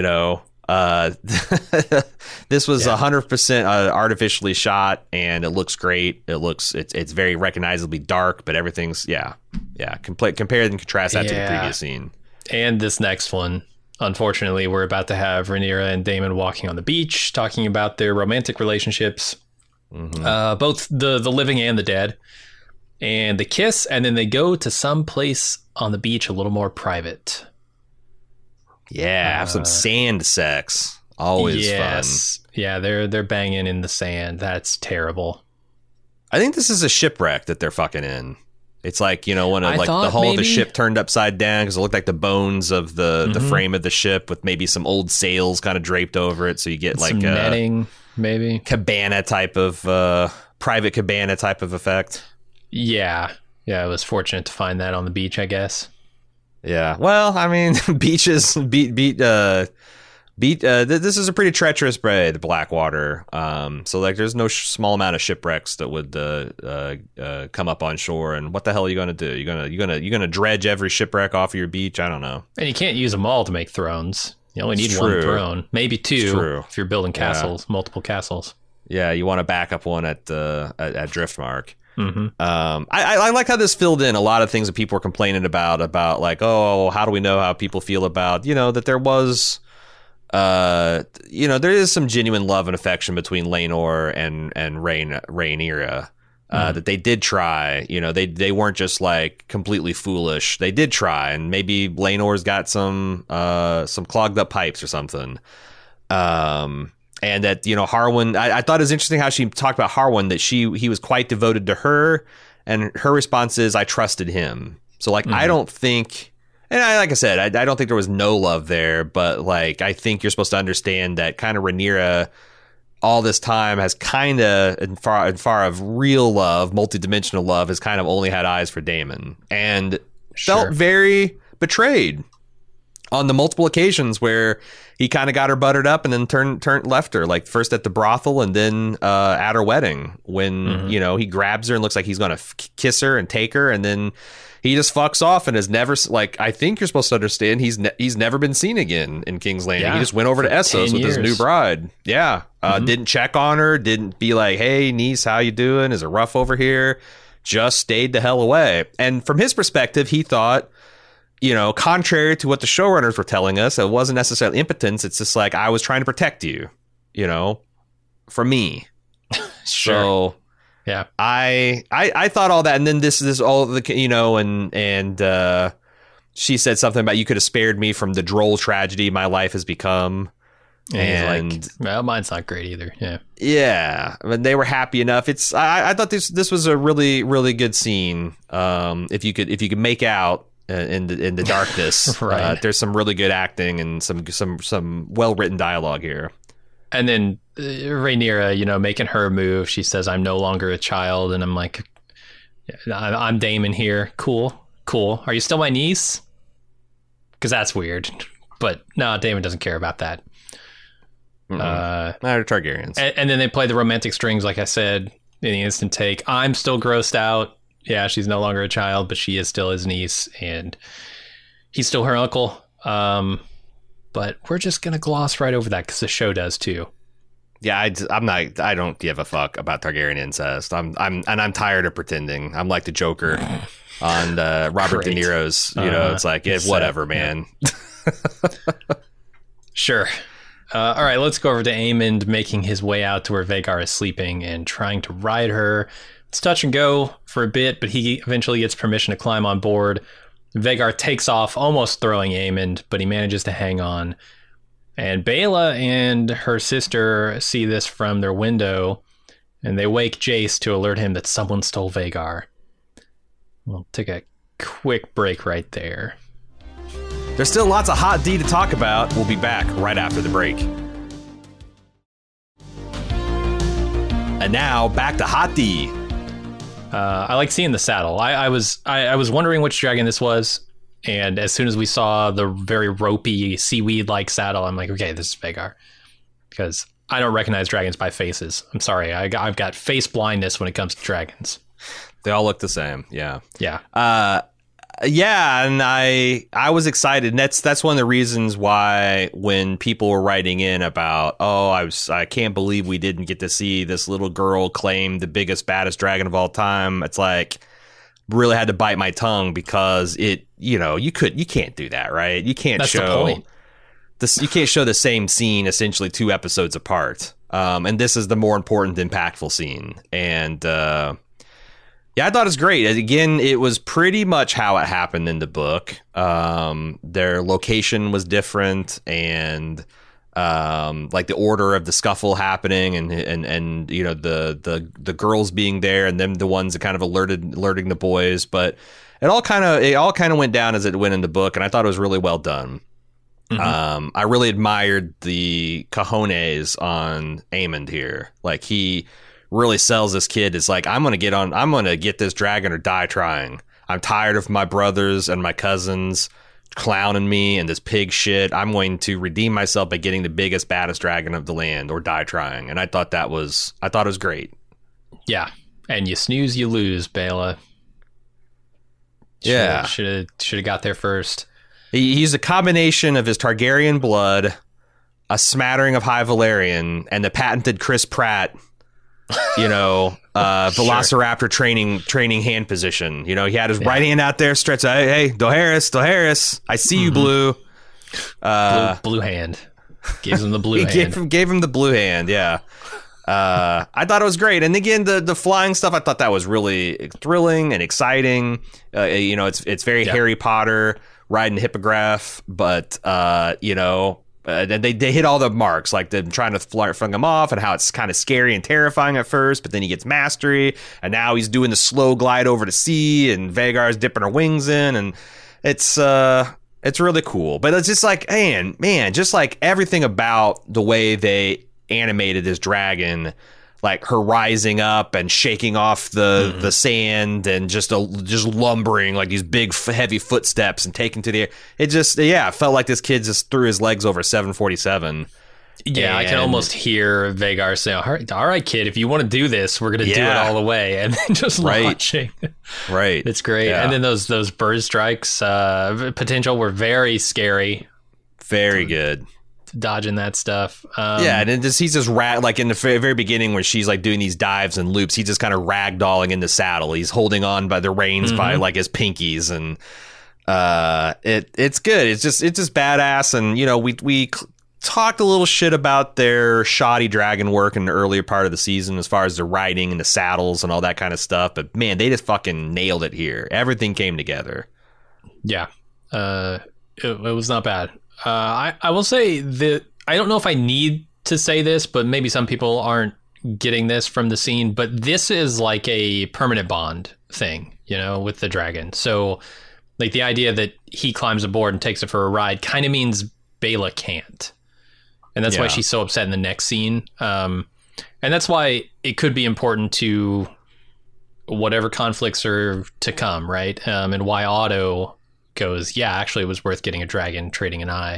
this was 100% artificially shot, and it looks great. It's very recognizably dark, but everything's compare and contrast that to the previous scene. And this next one, unfortunately, we're about to have Rhaenyra and Daemon walking on the beach, talking about their romantic relationships, both the living and the dead, and they kiss, and then they go to some place on the beach a little more private. Yeah, have some sand sex. Always fun. Yeah, they're banging in the sand. That's terrible. I think this is a shipwreck that they're fucking in. It's when the hull of the ship turned upside down because it looked like the bones of the frame of the ship with maybe some old sails kind of draped over it. So you get some netting, maybe cabana type of private cabana type of effect. Yeah. I was fortunate to find that on the beach, I guess. Yeah. Well, beaches This is a pretty treacherous bay, the Blackwater. So like, there's no small amount of shipwrecks that would come up on shore. And what the hell are you going to do? You're gonna dredge every shipwreck off of your beach? I don't know. And you can't use them all to make thrones. You only need one throne, maybe two if you're building castles, multiple castles. Yeah, you want to back up one at Driftmark. Mm-hmm. I like how this filled in a lot of things that people were complaining about like, oh, how do we know how people feel about, that there was, there is some genuine love and affection between Laenor and Rhaenyra. That they did try, they weren't just like completely foolish. They did try, and maybe Laenor's got some clogged up pipes or something. And that, Harwin, I thought it was interesting how she talked about Harwin, that he was quite devoted to her, and her response is, I trusted him. So like, I don't think, and like I said, I don't think there was no love there, but like, I think you're supposed to understand that kind of Rhaenyra all this time has kind of, in far of real love, multidimensional love, has kind of only had eyes for Daemon, and felt very betrayed on the multiple occasions where he kind of got her buttered up and then turned left her, like first at the brothel and then at her wedding when, he grabs her and looks like he's going to kiss her and take her. And then he just fucks off and has never, like, I think you're supposed to understand he's never been seen again in King's Landing. Yeah, he just went over to Essos with his new bride. Yeah. Didn't check on her. Didn't be like, hey, niece, how you doing? Is it rough over here? Just stayed the hell away. And from his perspective, he thought, contrary to what the showrunners were telling us, it wasn't necessarily impotence. It's just like, I was trying to protect you, from me. Sure. So yeah, I thought all that. And then this is all the, and she said something about, you could have spared me from the droll tragedy my life has become. And like, well, mine's not great either. Yeah. Yeah. I mean, they were happy enough. I thought this was a really, really good scene. If you could make out in the darkness, right. There's some really good acting and some well written dialogue here. And then Rhaenyra, making her move, she says, "I'm no longer a child," and I'm like, "I'm Daemon here. Cool. Are you still my niece?" Because that's weird. But no, Daemon doesn't care about that. Not Targaryens. And then they play the romantic strings, like I said, in the instant take. I'm still grossed out. Yeah, she's no longer a child, but she is still his niece, and he's still her uncle. But we're just gonna gloss right over that because the show does too. Yeah, I don't give a fuck about Targaryen incest. I'm tired of pretending. I'm like the Joker on Robert De Niro's. It's like, whatever, man. Yeah. Sure. All right, let's go over to Aemond making his way out to where Vhagar is sleeping and trying to ride her. It's touch and go for a bit, but he eventually gets permission to climb on board. Vhagar takes off, almost throwing Aemond, but he manages to hang on. And Baela and her sister see this from their window, and they wake Jace to alert him that someone stole Vhagar. We'll take a quick break right there. There's still lots of Hot D to talk about. We'll be back right after the break. And now, back to Hot D. I like seeing the saddle. I was wondering which dragon this was, and as soon as we saw the very ropey seaweed-like saddle, I'm like, okay, this is Vhagar, because I don't recognize dragons by faces. I'm sorry, I've got face blindness when it comes to dragons. They all look the same. Yeah. Yeah, and I was excited. And that's one of the reasons why when people were writing in about, I can't believe we didn't get to see this little girl claim the biggest, baddest dragon of all time. It's like, really had to bite my tongue because you can't do that, right? You can't that's show the point. You can't show the same scene essentially 2 episodes apart. And this is the more important, impactful scene. And yeah, I thought it was great. Again, it was pretty much how it happened in the book. Their location was different, and like the order of the scuffle happening, and the girls being there, and them the ones that kind of alerting the boys. But it all kind of went down as it went in the book, and I thought it was really well done. Mm-hmm. I really admired the cojones on Aemond here. Like, he really sells this kid as like, I'm gonna get this dragon or die trying. I'm tired of my brothers and my cousins clowning me and this pig shit. I'm going to redeem myself by getting the biggest, baddest dragon of the land or die trying. And I thought it was great. Yeah. And you snooze, you lose, Bela. Should have got there first. He's a combination of his Targaryen blood, a smattering of High Valyrian, and the patented Chris Pratt, Velociraptor training hand position. He had his right hand out there, stretched out. Hey, Dohaeris, I see you, Blue. Blue hand. Gives him the blue hand. Gave him the blue hand, yeah. I thought it was great. And again, the flying stuff, I thought that was really thrilling and exciting. It's very Harry Potter riding Hippogriff, but they hit all the marks, like them trying to fling him off and how it's kind of scary and terrifying at first, but then he gets mastery, and now he's doing the slow glide over to sea, and Vhagar's dipping her wings in, and it's really cool. But it's just like, man, just like everything about the way they animated this dragon, like her rising up and shaking off the sand and just lumbering like these big heavy footsteps and taking to the air. It just felt like this kid just threw his legs over 747. Yeah, I can almost hear Vhagar say, all right, kid, if you want to do this, we're going to do it all the way. And then just launching. Right. It's great. Yeah. And then those bird strikes potential were very scary. Very good. Dodging that stuff. And then he's just like in the very beginning where she's like doing these dives and loops, he's just kind of ragdolling in the saddle. He's holding on by the reins by like his pinkies, and it's good. It's just badass. And we talked a little shit about their shoddy dragon work in the earlier part of the season as far as the riding and the saddles and all that kind of stuff, but man, they just fucking nailed it here. Everything came together. Yeah. It was not bad. I will say that I don't know if I need to say this, but maybe some people aren't getting this from the scene, but this is like a permanent bond thing, with the dragon. So like the idea that he climbs aboard and takes it for a ride kind of means Bela can't. And that's why she's so upset in the next scene. And that's why it could be important to whatever conflicts are to come, right? And why Otto goes, actually it was worth getting a dragon, trading an eye.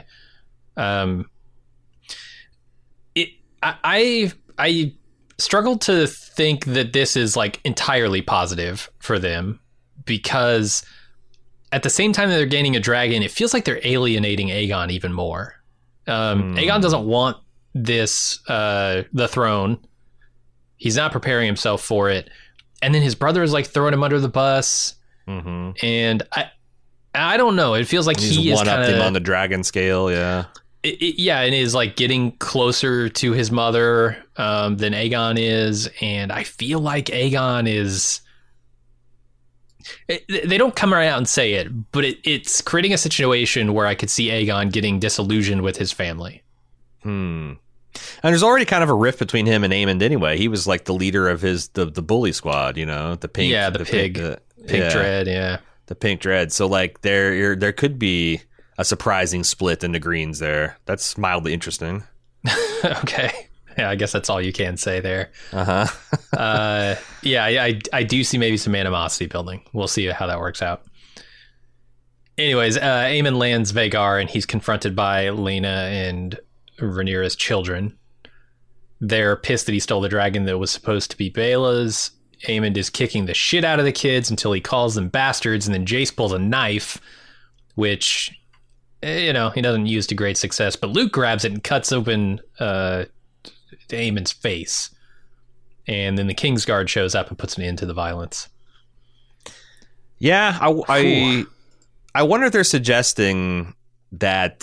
I struggle to think that this is like entirely positive for them, because at the same time that they're gaining a dragon, it feels like they're alienating Aegon even more. Aegon doesn't want this, the throne. He's not preparing himself for it. And then his brother is like throwing him under the bus. And I don't know. It feels like he is kind of him on the dragon scale. Yeah. And is like getting closer to his mother than Aegon is. And I feel like Aegon is... They don't come right out and say it, but it's creating a situation where I could see Aegon getting disillusioned with his family. And there's already kind of a rift between him and Aemond anyway. He was like the leader of the bully squad, the pink... Yeah, the pink dread, yeah. The pink dread. So like there could be a surprising split in the greens there. That's mildly interesting. Okay. Yeah, I guess that's all you can say there. I do see maybe some animosity building. We'll see how that works out. Anyways, Aemond lands Vhagar, and he's confronted by Laena and Rhaenyra's children. They're pissed that he stole the dragon that was supposed to be Bela's. Aemond is kicking the shit out of the kids until he calls them bastards, and then Jace pulls a knife, which, he doesn't use to great success, but Luke grabs it and cuts open Aemond's face. And then the Kingsguard shows up and puts an end to the violence. Yeah, I wonder if they're suggesting that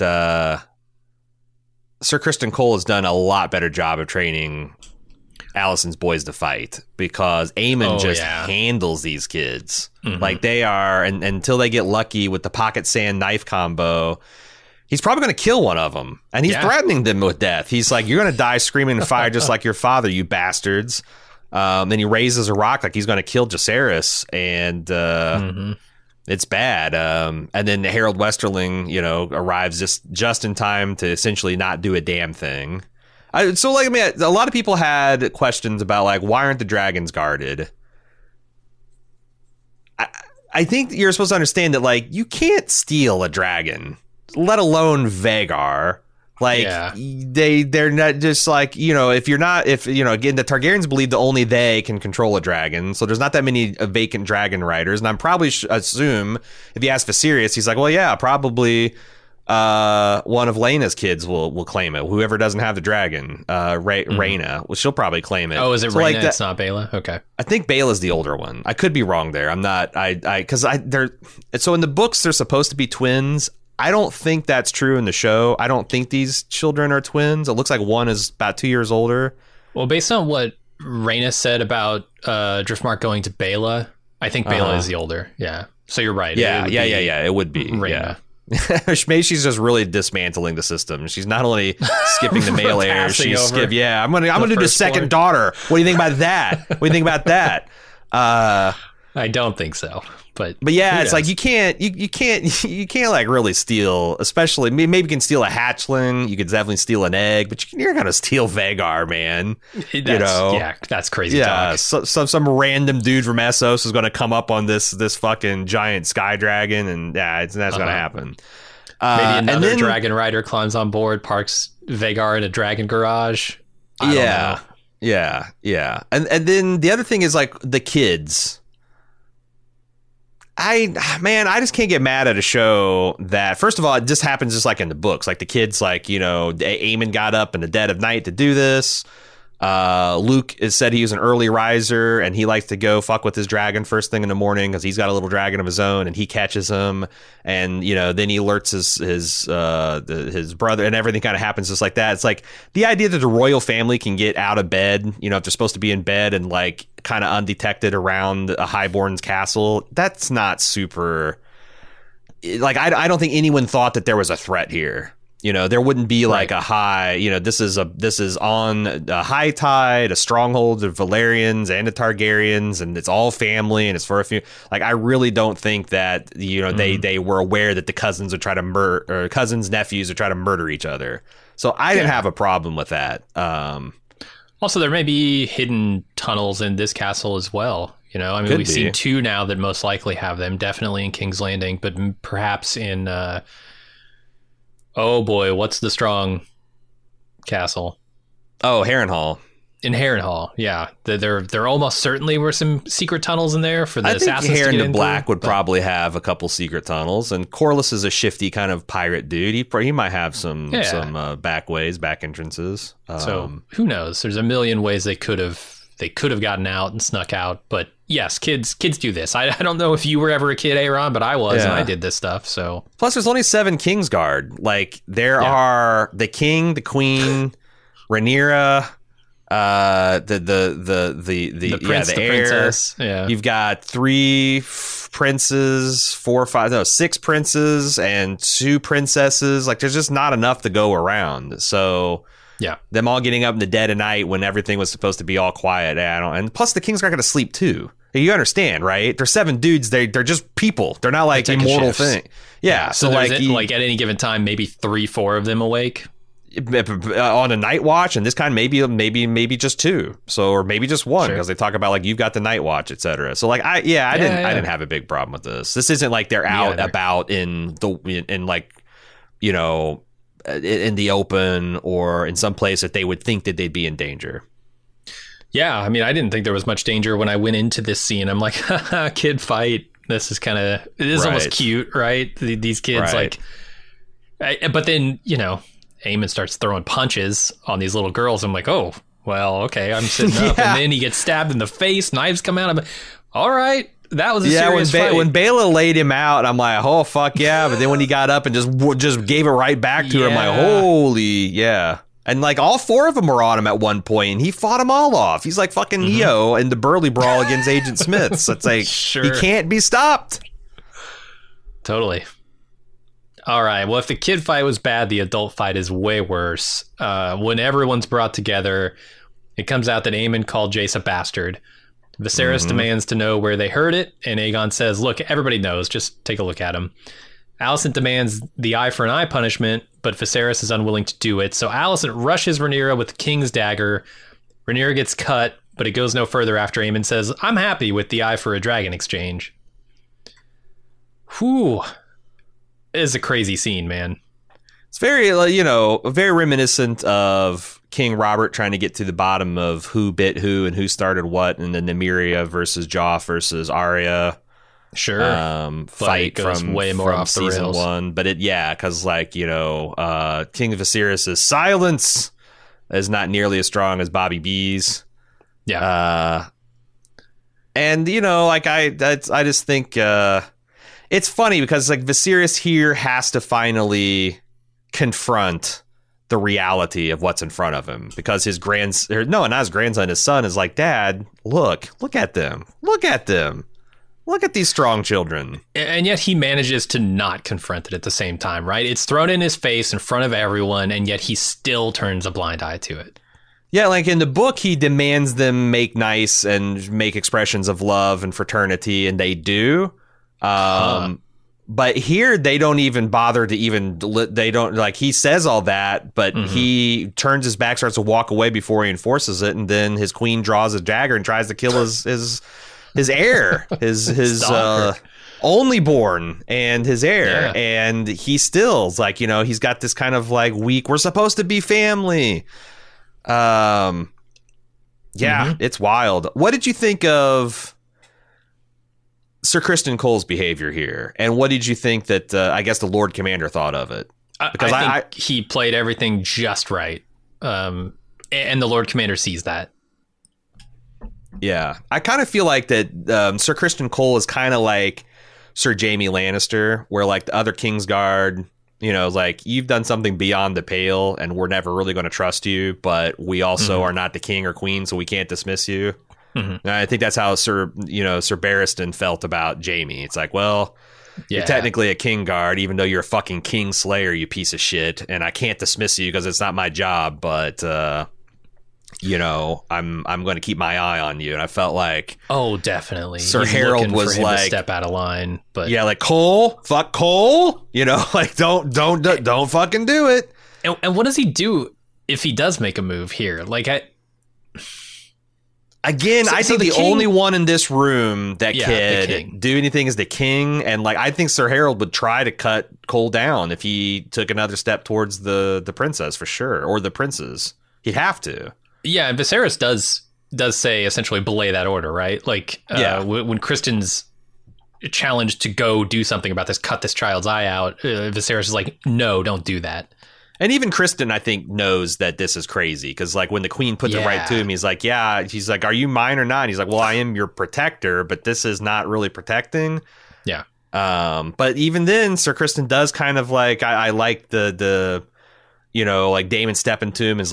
Sir Criston Cole has done a lot better job of training Alicent's boys to fight, because Aemond handles these kids like they are, and until they get lucky with the pocket sand knife combo, he's probably going to kill one of them, and he's threatening them with death. He's like, you're going to die screaming in fire just like your father, you bastards. Then he raises a rock like he's going to kill Jacaerys, and it's bad. And then Harold Westerling, arrives just in time to essentially not do a damn thing. A lot of people had questions about, like, why aren't the dragons guarded? I think you're supposed to understand that, like, you can't steal a dragon, let alone Vhagar. Like, they're not just like, you know, again, the Targaryens believe that only they can control a dragon. So there's not that many vacant dragon riders. And I'm probably assume if you ask Viserys, he's like, well, yeah, probably one of Laena's kids will claim it. Whoever doesn't have the dragon, Rhaena, well, she'll probably claim it. Oh, is it so Rhaena? Like it's not Baela? Okay. I think Baela's the older one. I could be wrong there. I'm not, so in the books, they're supposed to be twins. I don't think that's true in the show. I don't think these children are twins. It looks like one is about 2 years older. Well, based on what Rhaena said about Driftmark going to Baela, I think Baela is the older. Yeah. So you're right. Yeah. It would be. Rhaena. Yeah. Maybe she's just really dismantling the system. She's not only skipping the male heir, she's I'm gonna do the second daughter. What do you think about that? I don't think so. But yeah, it's like you can't like really steal, especially maybe you can steal a hatchling, you could definitely steal an egg, but you're gonna steal Vhagar, man. That's crazy. Yeah, some random dude from Essos is gonna come up on this fucking giant sky dragon, and that's gonna happen. Maybe another dragon rider climbs on board, parks Vhagar in a dragon garage. I don't know. Yeah. And then the other thing is like the kids. I just can't get mad at a show that, first of all, it just happens just like in the books. Like the kids, like, you know, Aemon got up in the dead of night to do this. Luke has said he was an early riser and he likes to go fuck with his dragon first thing in the morning because he's got a little dragon of his own and he catches him. And, you know, then he alerts his brother and everything kind of happens just like that. It's like the idea that the royal family can get out of bed, you know, if they're supposed to be in bed and like kind of undetected around a highborn's castle. That's not super, like, I don't think anyone thought that there was a threat here. You know, there wouldn't be like a high, you know, this is on a high tide, a stronghold of Valerians and the Targaryens, and it's all family and it's for a few. Like, I really don't think that, you know, they were aware that the cousins would try to murder, or cousins, nephews would try to murder each other. So I didn't have a problem with that. Also, there may be hidden tunnels in this castle as well. You know, I mean, we've seen two now that most likely have them, definitely in King's Landing, but perhaps in, oh boy, what's the strong castle? Oh, Harrenhal. In Harrenhal, yeah. There almost certainly were some secret tunnels in there for the assassins to get into. Harren the Black would probably have a couple secret tunnels, and Corlys is a shifty kind of pirate dude. He might have some back ways, back entrances. So who knows? There's a million ways they could have gotten out and snuck out. But yes, kids do this. I don't know if you were ever a kid, Aaron, but I was, and I did this stuff. So plus, there's only 7 Kingsguard. Like there are the king, the queen, Rhaenyra. The prince, the heir. Princess. Yeah. You've got 3 princes, 6 princes, and 2 princesses. Like, there's just not enough to go around. So, yeah, them all getting up in the dead of night when everything was supposed to be all quiet. And plus, the Kingsguard got to sleep too. You understand, right? They're 7 dudes. They're just people. They're not like immortal thing. Yeah. So like at any given time, maybe 3-4 of them awake. On a night watch, and this kind maybe just 2, so, or maybe just 1, because they talk about like you've got the night watch, etc. So like I didn't have a big problem with this. This isn't like they're out about in like, you know, in the open or in some place that they would think that they'd be in danger. Yeah, I mean, I didn't think there was much danger when I went into this scene. I'm like, haha, kid fight. This is kind of, it is almost cute, right? These kids like, but then, you know, Aemon starts throwing punches on these little girls. I'm like, oh, well, okay, I'm sitting up. And then he gets stabbed in the face. Knives come out. I'm like, all right, that was a serious fight. When Baela laid him out, I'm like, oh, fuck yeah. But then when he got up and just gave it right back to her, I'm like, holy, yeah. And like all 4 of them were on him at one point, and he fought them all off. He's like fucking Neo in the Burly Brawl against Agent Smith. So it's like, he can't be stopped. Totally. All right. Well, if the kid fight was bad, the adult fight is way worse. When everyone's brought together, it comes out that Aemon called Jace a bastard. Viserys demands to know where they heard it, and Aegon says, look, everybody knows. Just take a look at him. Alicent demands the eye for an eye punishment, but Viserys is unwilling to do it. So Alicent rushes Rhaenyra with the King's dagger. Rhaenyra gets cut, but it goes no further after Aemon says, I'm happy with the eye for a dragon exchange. Whew. It is a crazy scene, man. It's very, very reminiscent of King Robert trying to get to the bottom of who bit who and who started what, and then Nymeria versus Joff versus Arya. Sure. Fight from way more off the season rails. 1. But because King Viserys' silence is not nearly as strong as Bobby B's. Yeah. And I just think it's funny because Viserys here has to finally confront the reality of what's in front of him, because his not his grandson, his son is like, Dad, look at them. Look at these strong children. And yet he manages to not confront it at the same time, right? It's thrown in his face in front of everyone, and yet he still turns a blind eye to it. Yeah, in the book, he demands them make nice and make expressions of love and fraternity, and they do. But here, they don't even bother to they don't, he says all that, but he turns his back, starts to walk away before he enforces it, and then his queen draws a dagger and tries to kill his heir, his only born and his heir. Yeah. And he still's he's got this kind of weak, we're supposed to be family. It's wild. What did you think of Sir Criston Cole's behavior here? And what did you think that, the Lord Commander thought of it? Because I think he played everything just right. And the Lord Commander sees that. Yeah. I kind of feel like that Sir Criston Cole is kind of like Sir Jaime Lannister, where the other Kingsguard, you've done something beyond the pale and we're never really going to trust you, but we also are not the king or queen, so we can't dismiss you. And I think that's how Sir Barristan felt about Jaime. It's you're technically a Kingguard, even though you're a fucking King Slayer, you piece of shit, and I can't dismiss you because it's not my job, but I'm going to keep my eye on you. And I felt definitely Sir Harold was to step out of line, but Cole, fuck Cole, don't fucking do it. And what does he do if he does make a move here? I think the king, only one in this room that could do anything is the king. And I think Sir Harold would try to cut Cole down if he took another step towards the princess, for sure. Or the princes. He'd have to. Yeah. And Viserys does say essentially belay that order, right? When Criston's challenged to go do something about this, cut this child's eye out, Viserys is like, no, don't do that. And even Criston, I think, knows that this is crazy, because when the queen puts it right to him, he's like, she's like, are you mine or not? And he's like, well, I am your protector, but this is not really protecting. Yeah. But even then, Sir Criston does kind of I like the Daemon stepping to him is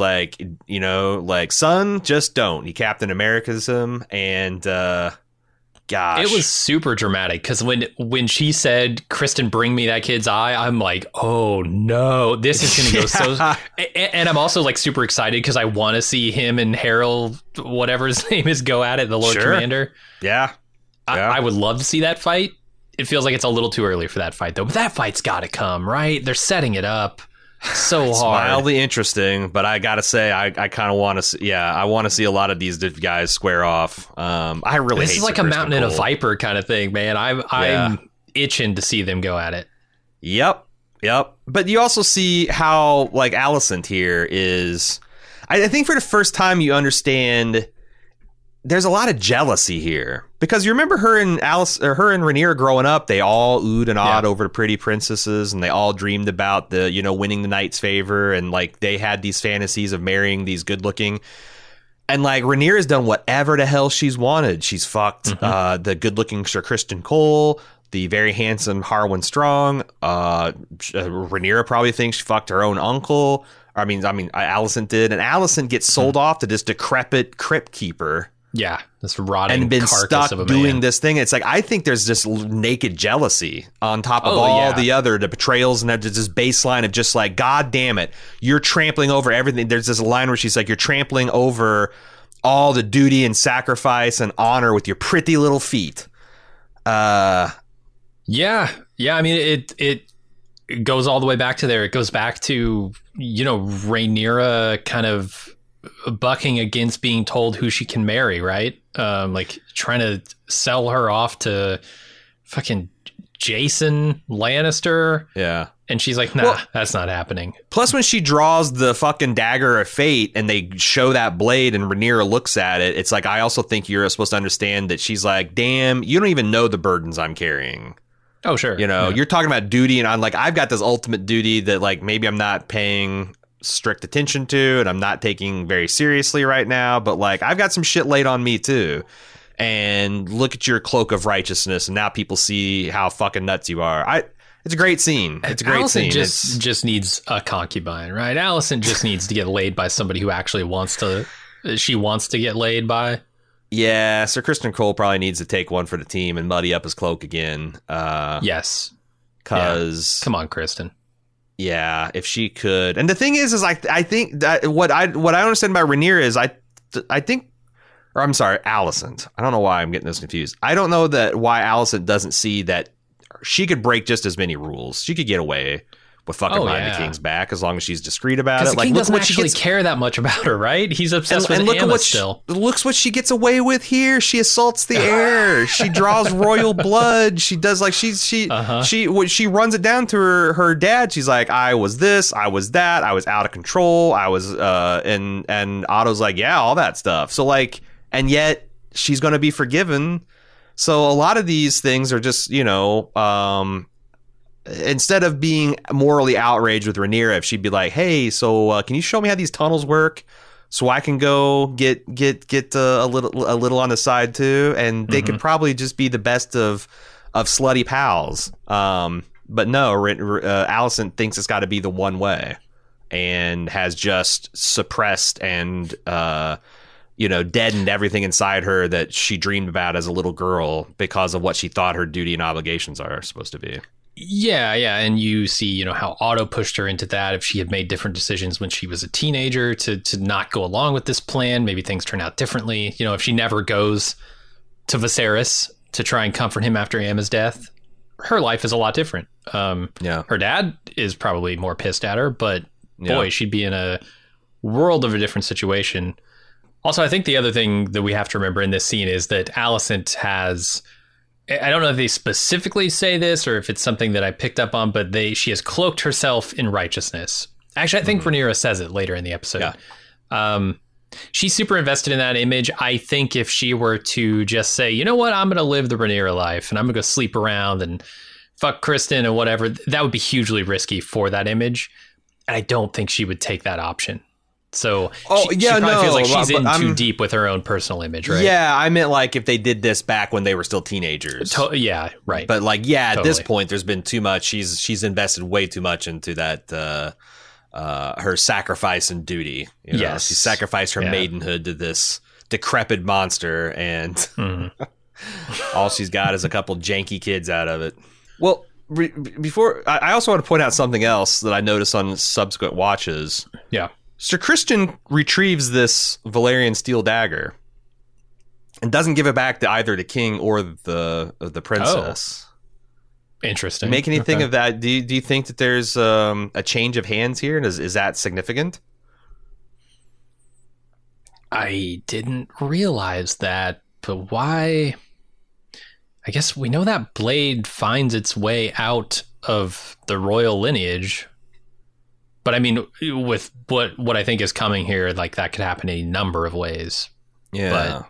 son, just don't. He Captain America's him, and gosh, it was super dramatic, because when she said, Criston, bring me that kid's eye, I'm like, oh no, this is gonna go so. And I'm also super excited because I want to see him and Harold, whatever his name is, go at it, the Lord Commander. I would love to see that fight. It feels like it's a little too early for that fight, though, but that fight's got to come, right? They're setting it up so it's hard. Mildly interesting, but I gotta say, I kind of want to see. Yeah, I want to see a lot of these guys square off. I really. This is like a mountain and a viper kind of thing, man. I'm itching to see them go at it. Yep. But you also see how Alicent here is. I think for the first time you understand. There's a lot of jealousy here, because you remember her and Rhaenyra growing up, they all oohed and awed over the pretty princesses, and they all dreamed about the, winning the knight's favor, and they had these fantasies of marrying these good looking. And Rhaenyra's done whatever the hell she's wanted. She's fucked the good looking Sir Criston Cole, the very handsome Harwin Strong. Rhaenyra probably thinks she fucked her own uncle. I mean, Alicent did, and Alicent gets sold off to this decrepit crypt keeper. Yeah, this rotting and been carcass stuck of a doing man. this thing. It's I think there's just naked jealousy on top of all the betrayals, and there's this baseline of just God damn it, you're trampling over everything. There's this line where she's you're trampling over all the duty and sacrifice and honor with your pretty little feet. Yeah. I mean, it goes all the way back to there. It goes back to Rhaenyra kind of bucking against being told who she can marry, right? Trying to sell her off to fucking Jason Lannister. Yeah. And she's like, nah, that's not happening. Plus, when she draws the fucking dagger of fate and they show that blade and Rhaenyra looks at it, it's like, I also think you're supposed to understand that she's like, damn, you don't even know the burdens I'm carrying. Oh, sure. You know, you're talking about duty, and I'm like, I've got this ultimate duty that, like, maybe I'm not paying strict attention to and I'm not taking very seriously right now, but, like, I've got some shit laid on me, too. And look at your cloak of righteousness, and now people see how fucking nuts you are. It's a great scene. It's a great scene. Just needs a concubine, right? Alicent just needs to get laid by somebody who actually wants to get laid by. Yeah, Sir Criston Cole probably needs to take one for the team and muddy up his cloak again. Yes. Because come on, Criston. Yeah, if she could. And the thing is I think that what I understand about Rhaenyra is I think, or I'm sorry, Alicent. I don't know why I'm getting this confused. I don't know why Alicent doesn't see that she could break just as many rules. She could get away with fucking behind the king's back as long as she's discreet about it. The king doesn't actually care that much about her, right? He's obsessed with Aemma still. Looks what she gets away with here. She assaults the heir. She draws royal blood. She does like she runs it down to her dad. She's like, I was this, I was that, I was out of control. I was and Otto's like, yeah, all that stuff. So like, and yet she's going to be forgiven. So a lot of these things are just, you know, instead of being morally outraged with Rhaenyra, if she'd be like, hey, so can you show me how these tunnels work so I can go get a little on the side too? And they could probably just be the best of slutty pals. But no, Alicent thinks it's got to be the one way and has just suppressed and deadened everything inside her that she dreamed about as a little girl because of what she thought her duty and obligations are supposed to be. Yeah. And you see, how Otto pushed her into that. If she had made different decisions when she was a teenager to not go along with this plan, maybe things turn out differently. If she never goes to Viserys to try and comfort him after Aemma's death, her life is a lot different. Her dad is probably more pissed at her, but boy, she'd be in a world of a different situation. Also, I think the other thing that we have to remember in this scene is that Alicent has, I don't know if they specifically say this or if it's something that I picked up on, but she has cloaked herself in righteousness. Actually, I think Rhaenyra says it later in the episode. Yeah. She's super invested in that image. I think if she were to just say, you know what, I'm going to live the Rhaenyra life and I'm going to go sleep around and fuck Criston and whatever, that would be hugely risky for that image. And I don't think she would take that option. So she probably feels like she's in too deep with her own personal image, right? Yeah, I meant like if they did this back when they were still teenagers. Yeah, right. But like, at this point, there's been too much. She's invested way too much into that, her sacrifice and duty. Yes. She sacrificed her maidenhood to this decrepit monster, and all she's got is a couple janky kids out of it. Well, before, I also want to point out something else that I noticed on subsequent watches. Yeah. Sir Criston retrieves this Valyrian steel dagger and doesn't give it back to either the king or the princess. Oh. Interesting. Make anything of that? Do you think that there's a change of hands here? And is that significant? I didn't realize that, but why? I guess we know that blade finds its way out of the royal lineage. But I mean, with what I think is coming here, like that could happen in a number of ways. Yeah. But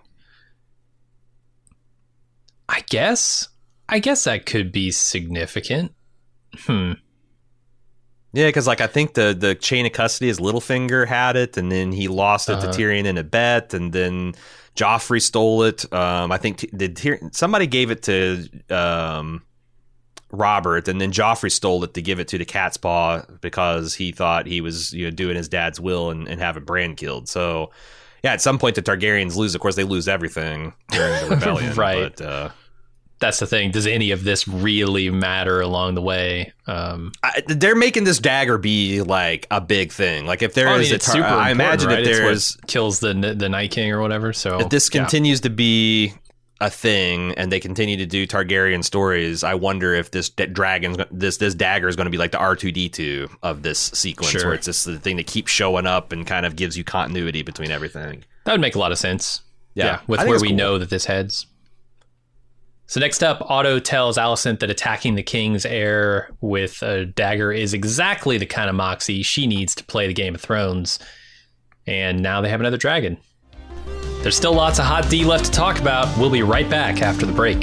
I guess that could be significant. Yeah, because like I think the chain of custody is Littlefinger had it, and then he lost it to Tyrion in a bet, and then Joffrey stole it. I think somebody gave it to Robert, and then Joffrey stole it to give it to the Cat's Paw because he thought he was doing his dad's will and having Bran killed. So yeah, at some point the Targaryens lose. Of course, they lose everything during the rebellion. Right. But, that's the thing. Does any of this really matter along the way? They're making this dagger be like a big thing. Like if there is, it's super important, I imagine right? if there is kills the Night King or whatever. So if this continues to be a thing and they continue to do Targaryen stories, I wonder if this this dagger is going to be like the R2-D2 of this sequence, where it's just the thing that keeps showing up and kind of gives you continuity between everything. That would make a lot of sense. Yeah, with where we know that this heads. So next up, Otto tells Alicent that attacking the king's heir with a dagger is exactly the kind of moxie she needs to play the Game of Thrones. And now they have another dragon. There's still lots of Hot D left to talk about. We'll be right back after the break.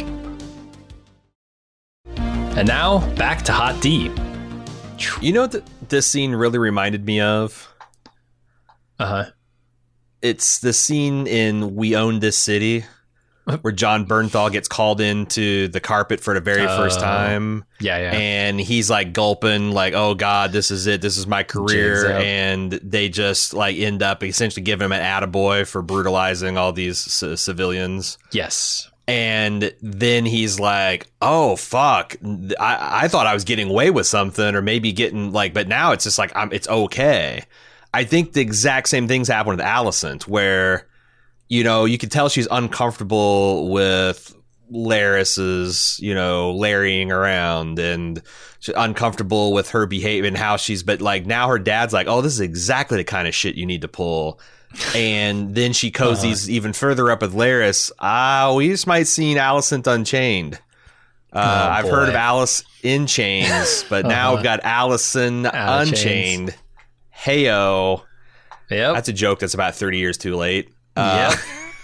And now, back to Hot D. You know what this scene really reminded me of? Uh-huh. It's the scene in We Own This City, where John Bernthal gets called into the carpet for the very first time. Yeah. And he's like gulping, like, oh God, this is it. This is my career. And they just like end up essentially giving him an attaboy for brutalizing all these civilians. Yes. And then he's like, oh, fuck. I thought I was getting away with something, or maybe getting like, but now it's just like, it's okay. I think the exact same things happen with Alicent, where, you know, you can tell she's uncomfortable with Larys's, you know, larrying around, and she's uncomfortable with her behavior and how she's, but like now her dad's like, oh, this is exactly the kind of shit you need to pull. And then she cozies even further up with Larys. We just might see Alicent Unchained. I've heard of Alice in Chains, but now we've got Alicent Unchained. Heyo. Yep. That's a joke that's about 30 years too late. Yep.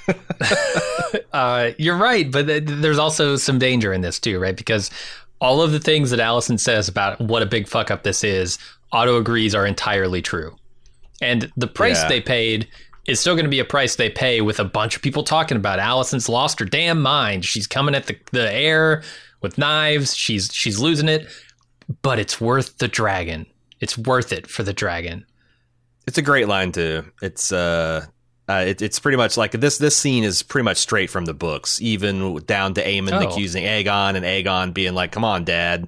You're right, but there's also some danger in this too, right? Because all of the things that Alicent says about what a big fuck up this is, Otto agrees are entirely true. And the price they paid is still going to be a price they pay with a bunch of people talking about Alicent's lost her damn mind. She's coming at the heir with knives. She's losing it, but it's worth the dragon. It's worth it for the dragon. It's a great line too. It's pretty much like this scene is pretty much straight from the books, even down to Aemon accusing Aegon, and Aegon being like, "Come on, Dad."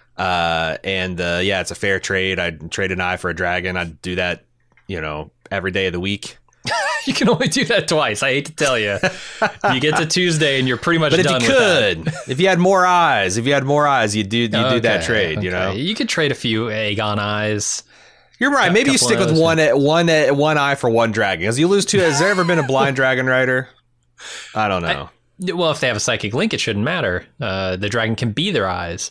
It's a fair trade. I'd trade an eye for a dragon. I'd do that, you know, every day of the week. You can only do that twice. I hate to tell you. You get to Tuesday and you're pretty much done with that. If you had more eyes, you do that trade. You know, you could trade a few Aegon eyes. You're right. Maybe you stick with one eye for one dragon. As you lose two, has there ever been a blind dragon rider? I don't know. Well, if they have a psychic link, it shouldn't matter. The dragon can be their eyes.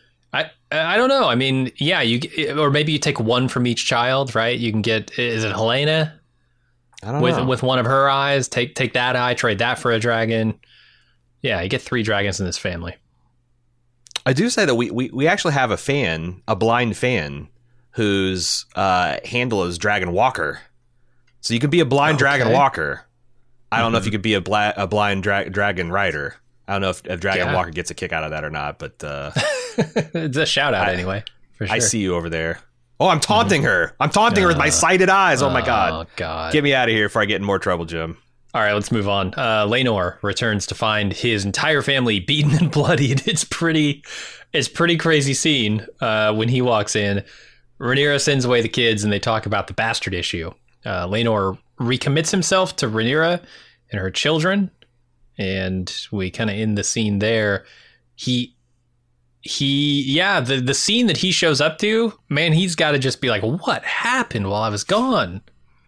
I don't know. I mean, yeah, or maybe you take one from each child, right? You can get, is it Helena? I don't know. With one of her eyes, take that eye, trade that for a dragon. Yeah, you get 3 dragons in this family. I do say that we actually have a blind fan, whose handle is Dragon Walker. So you can be a blind dragon walker. I don't know if you could be a blind dragon rider. I don't know if Dragon Walker gets a kick out of that or not, but it's a shout out anyway. For sure. I see you over there. Oh, I'm taunting her. I'm taunting her with my sighted eyes. Oh my God. Get me out of here before I get in more trouble, Jim. All right, let's move on. Laenor returns to find his entire family beaten and bloodied. It's pretty crazy scene when he walks in. Rhaenyra sends away the kids and they talk about the bastard issue. Laenor recommits himself to Rhaenyra and her children, and we kind of end the scene there. The scene that he shows up to, man, he's got to just be like, what happened while I was gone?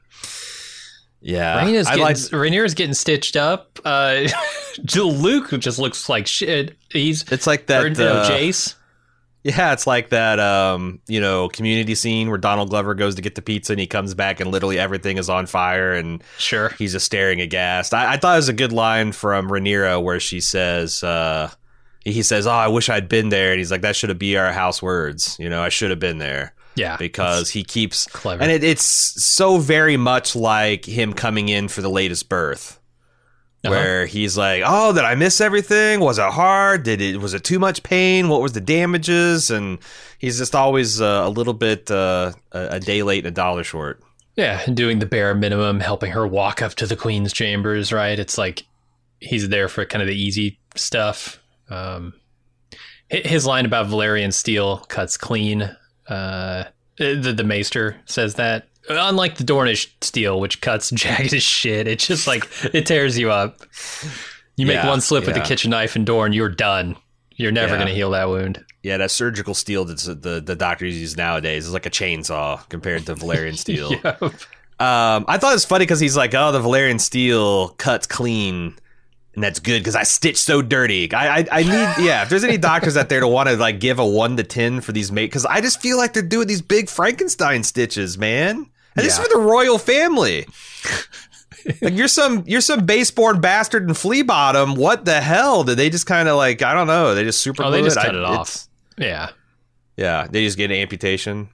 Yeah. Rhaenyra's getting stitched up. Luke just looks like shit. It's like that. Jace. Yeah, it's like that, Community scene where Donald Glover goes to get the pizza and he comes back and literally everything is on fire and he's just staring aghast. I thought it was a good line from Rhaenyra where she says, he says, "Oh, I wish I'd been there." And he's like, "That should have been our house words. You know, I should have been there." Yeah. Because he keeps clever. And it's so very much like him coming in for the latest birth. Where he's like, "Oh, did I miss everything? Was it hard? Was it too much pain? What was the damages?" And he's just always a little bit a day late and a dollar short. Yeah, doing the bare minimum, helping her walk up to the Queen's chambers, right? It's like he's there for kind of the easy stuff. His line about Valyrian steel cuts clean. The Maester says that. Unlike the Dornish steel, which cuts jagged as shit, it's just like, it tears you up. You make one slip with the kitchen knife in Dorne, you're done. You're never going to heal that wound. Yeah, that surgical steel that the doctors use nowadays is like a chainsaw compared to Valyrian steel. Yep. I thought it was funny because he's like, "Oh, the Valyrian steel cuts clean." and that's good because I stitch so dirty. I need, yeah, if there's any doctors out there to want to like give a 1 to 10 for these because I just feel like they're doing these big Frankenstein stitches, man. And this is for the royal family. Like you're some baseborn bastard in Flea Bottom. What the hell? Did they just kind of like, I don't know. They just super glue they just it? cut it off. Yeah. Yeah. They just get an amputation.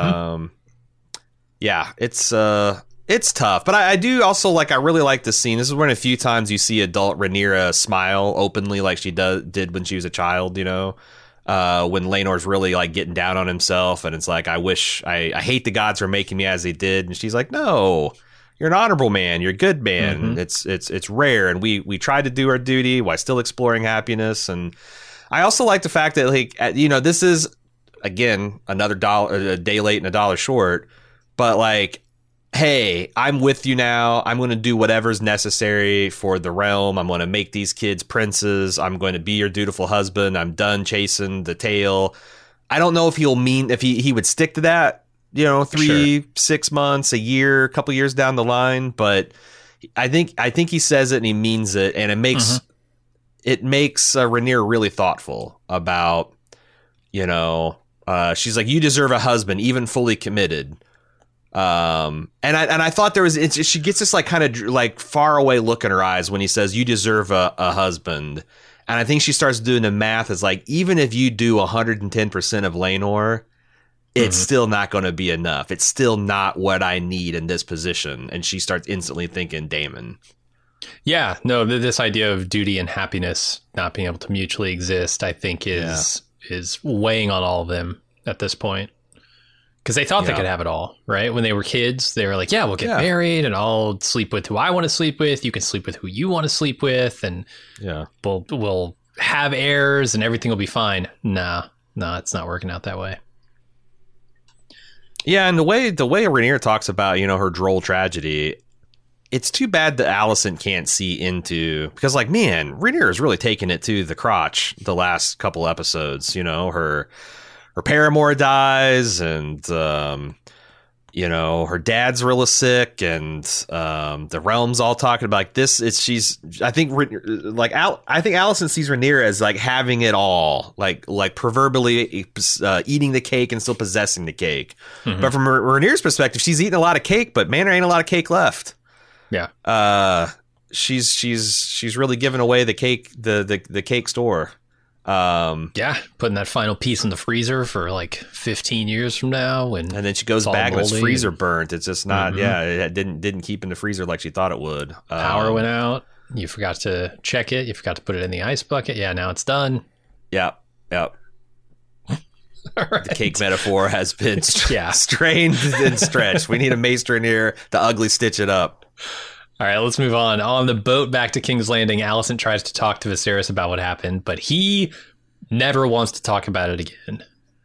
Yeah, it's tough, but I do also like. I really like this scene. This is one of the few times you see adult Rhaenyra smile openly, like she did when she was a child. You know, when Laenor's really like getting down on himself, and it's like, I hate the gods for making me as they did, and she's like, no, you're an honorable man, you're a good man. It's rare, and we tried to do our duty while still exploring happiness. And I also like the fact that like this is again another a day late and a dollar short. But like, hey, I'm with you now. I'm going to do whatever's necessary for the realm. I'm going to make these kids princes. I'm going to be your dutiful husband. I'm done chasing the tail. I don't know if he would stick to that, 6 months, a year, a couple years down the line. But I think he says it and he means it. And it makes Rhaenyra really thoughtful about, she's like, you deserve a husband, even fully committed. And I thought she gets this like kind of like far away look in her eyes when he says you deserve a husband. And I think she starts doing the math as like, even if you do 110% of Laenor, it's still not going to be enough. It's still not what I need in this position. And she starts instantly thinking Daemon. Yeah, no, this idea of duty and happiness not being able to mutually exist, I think is weighing on all of them at this point. Because they thought they could have it all, right? When they were kids, they were like, yeah, we'll get married and I'll sleep with who I want to sleep with. You can sleep with who you want to sleep with. And we'll have heirs and everything will be fine. No, it's not working out that way. Yeah, and the way Rhaenyra talks about, her droll tragedy, it's too bad that Alicent can't see into, because like, man, Rhaenyra is really taking it to the crotch the last couple episodes. Her paramour dies, and her dad's really sick, and the realm's all talking about like this. I think Alicent sees Rhaenyra as like having it all, like proverbially eating the cake and still possessing the cake. But from Rhaenyra's perspective, she's eating a lot of cake, but man, there ain't a lot of cake left. Yeah, she's really giving away the cake, the cake store. Putting that final piece in the freezer for like 15 years from now, and then she goes back and it's freezer burnt. It's just not. It didn't keep in the freezer like she thought it would. Power went out. You forgot to check it. You forgot to put it in the ice bucket. Yeah, now it's done. Yep. Right. The cake metaphor has been strained and stretched. We need a maester in here to ugly stitch it up. All right, let's move on. On the boat back to King's Landing, Alicent tries to talk to Viserys about what happened, but he never wants to talk about it again.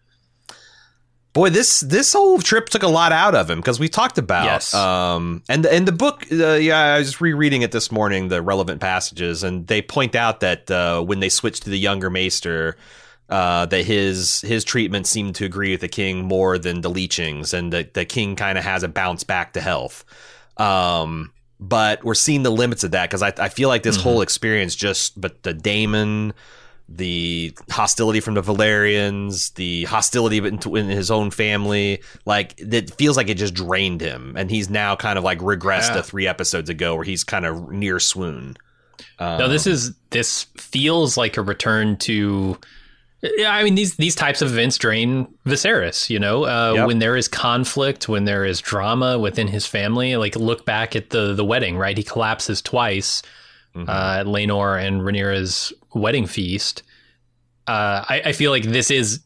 Boy, this whole trip took a lot out of him, because we talked about and the book. I was rereading it this morning, the relevant passages, and they point out that when they switched to the younger Maester, that his treatment seemed to agree with the king more than the leechings, and the king kind of has a bounce back to health. But we're seeing the limits of that, because I feel like this whole experience but the Daemon, the hostility from the Valyrians, the hostility in his own family, like it feels like it just drained him. And he's now kind of like regressed to 3 episodes ago where he's kind of near swoon. No, this feels like a return to... I mean, these types of events drain Viserys, when there is conflict, when there is drama within his family. Like, look back at the wedding, right? He collapses twice at Laenor and Rhaenyra's wedding feast. I feel like this is,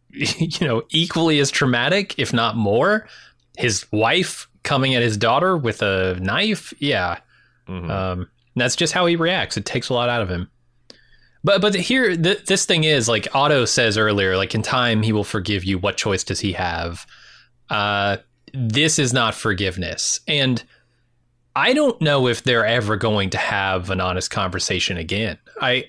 equally as traumatic, if not more. His wife coming at his daughter with a knife. Yeah. That's just how he reacts. It takes a lot out of him. But here, this thing is, like Otto says earlier, like in time, he will forgive you. What choice does he have? This is not forgiveness. And I don't know if they're ever going to have an honest conversation again.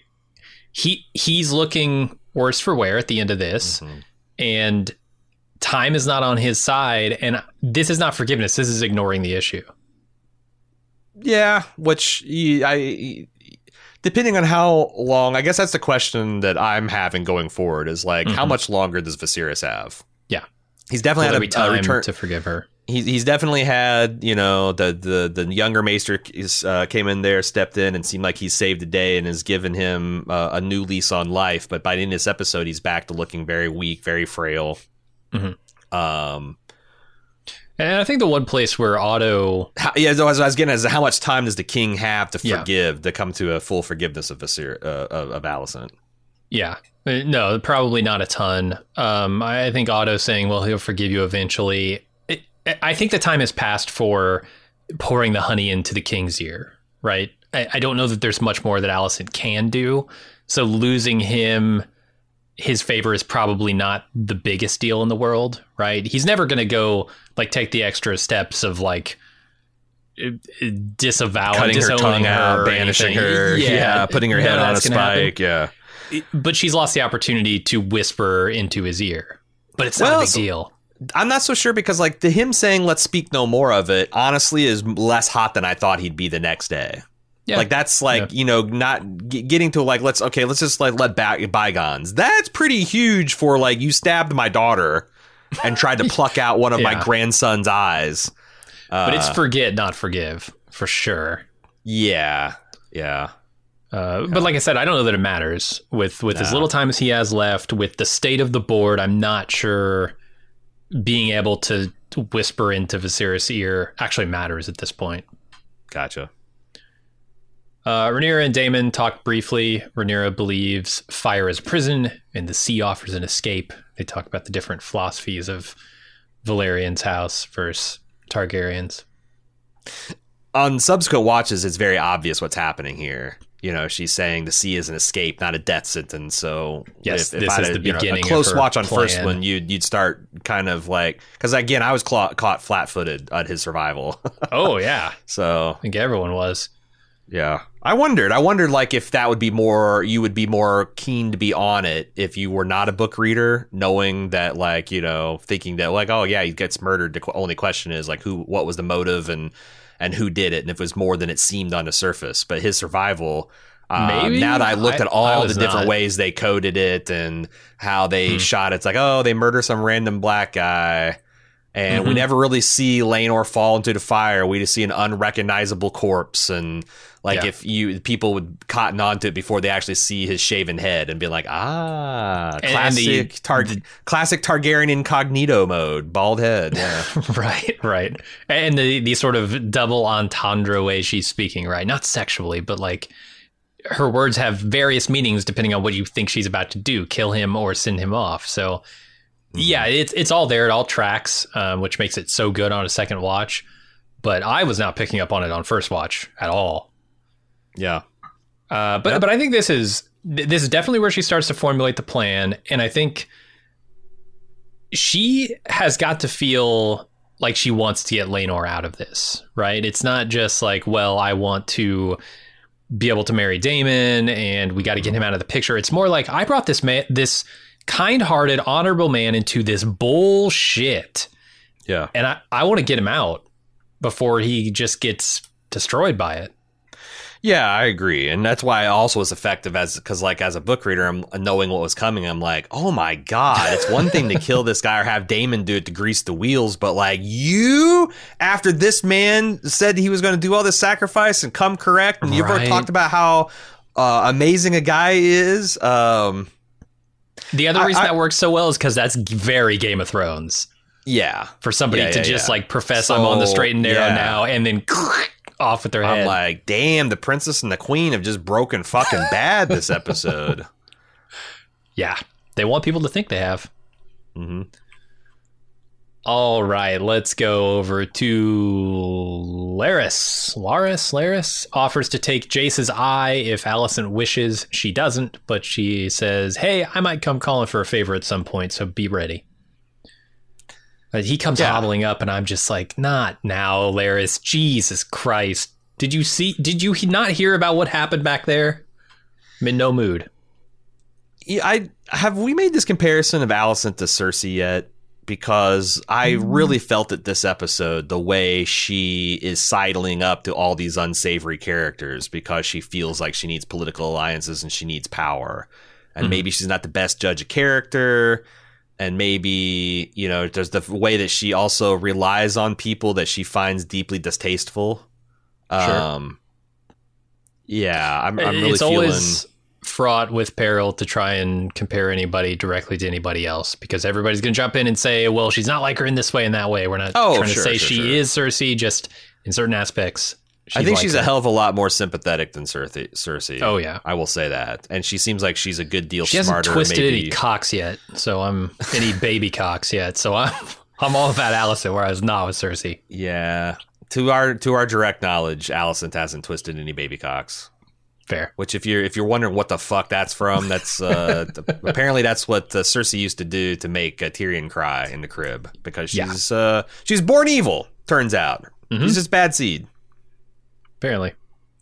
He's looking worse for wear at the end of this, and time is not on his side. And this is not forgiveness. This is ignoring the issue. Yeah, which depending on how long, I guess that's the question that I'm having going forward is like, how much longer does Viserys have? Yeah. He's definitely had time a return to forgive her. He's definitely had, the younger Maester came in there, stepped in, and seemed like he saved the day and has given him a new lease on life. But by the end of this episode, he's back to looking very weak, very frail. And I think the one place where Otto... as I was getting at is how much time does the king have to forgive, to come to a full forgiveness of Alicent? Yeah. No, probably not a ton. I think Otto saying, well, he'll forgive you eventually... I think the time has passed for pouring the honey into the king's ear, right? I don't know that there's much more that Alicent can do. So losing him, his favor is probably not the biggest deal in the world, right? He's never going to go like take the extra steps of like disavowing, cutting her tongue out, banishing her, putting her head on a spike, But she's lost the opportunity to whisper into his ear. But it's not a big deal. I'm not so sure because like him saying let's speak no more of it honestly is less hot than I thought he'd be the next day. Yeah. Like that's like, not getting to like let's just like let back bygones. That's pretty huge for like you stabbed my daughter and tried to pluck out one of my grandson's eyes. But it's forget, not forgive, for sure. Yeah. But like I said, I don't know that it matters with as little time as he has left, with the state of the board. I'm not sure being able to whisper into Viserys' ear actually matters at this point. Gotcha. Rhaenyra and Daemon talk briefly. Rhaenyra believes fire is a prison and the sea offers an escape. They talk about the different philosophies of Valerian's house versus Targaryen's. On subsequent watches, it's very obvious what's happening here. She's saying the sea is an escape, not a death sentence. So yes, if this I is had the beginning. A close watch on plan. First one, you'd start kind of like, because again, I was caught flat-footed on his survival. Oh yeah, so I think everyone was. Yeah, I wondered like if that would be more, you would be more keen to be on it if you were not a book reader, knowing that like thinking that like he gets murdered. The only question is like what was the motive and who did it, and if it was more than it seemed on the surface. But his survival, maybe now that I looked at all the different ways they coded it and how they shot it, it's like, they murder some random black guy, and we never really see Laenor fall into the fire. We just see an unrecognizable corpse, and like if people would cotton onto it before they actually see his shaven head and be like, classic Targaryen incognito mode, bald head. Yeah. Right. And the sort of double entendre way she's speaking, right? Not sexually, but like her words have various meanings depending on what you think she's about to do, kill him or send him off. So yeah, it's all there. It all tracks, which makes it so good on a second watch. But I was not picking up on it on first watch at all. Yeah. But I think this is definitely where she starts to formulate the plan. And I think she has got to feel like she wants to get Laenor out of this, right? It's not just like, well, I want to be able to marry Daemon and we got to get him out of the picture. It's more like I brought this this kind-hearted, honorable man into this bullshit. Yeah. And I want to get him out before he just gets destroyed by it. Yeah, I agree. And that's why it also was effective because like as a book reader, I'm knowing what was coming. I'm like, oh my God, it's one thing to kill this guy or have Daemon do it to grease the wheels. But like after this man said he was going to do all this sacrifice and come correct. And you've already talked about how amazing a guy is. The other reason that works so well is because that's very Game of Thrones. Yeah. For somebody to just like profess I'm on the straight and narrow now and then off with their head. I'm like, damn, the princess and the queen have just broken fucking bad this episode. Yeah. They want people to think they have. Mm-hmm. All right, let's go over to Laris offers to take Jace's eye if Alicent wishes. She doesn't, but she says, hey, I might come calling for a favor at some point, so be ready. He comes hobbling up, and I'm just like, not now, Laris. Jesus Christ. Did you not hear about what happened back there? I'm in no mood. Yeah, have we made this comparison of Alicent to Cersei yet? because I really felt it this episode, the way she is sidling up to all these unsavory characters because she feels like she needs political alliances and she needs power. And maybe she's not the best judge of character. And maybe, you know, there's the way that she also relies on people that she finds deeply distasteful. Sure. Yeah, I'm really it's feeling... always fraught with peril to try and compare anybody directly to anybody else, because everybody's going to jump in and say, well, she's not like her in this way and that way. We're not trying to say she is Cersei, just in certain aspects. I think she's a hell of a lot more sympathetic than Cersei. Oh, yeah. I will say that. And she seems like she's a good deal smarter. She hasn't twisted any cocks yet, so any baby cocks yet. So I'm all about Alicent, where I was not with Cersei. Yeah. To our direct knowledge, Alicent hasn't twisted any baby cocks. Fair. Which, if you're wondering what the fuck that's from, that's apparently that's what Cersei used to do to make Tyrion cry in the crib, because she's born evil. Turns out she's just bad seed. Apparently.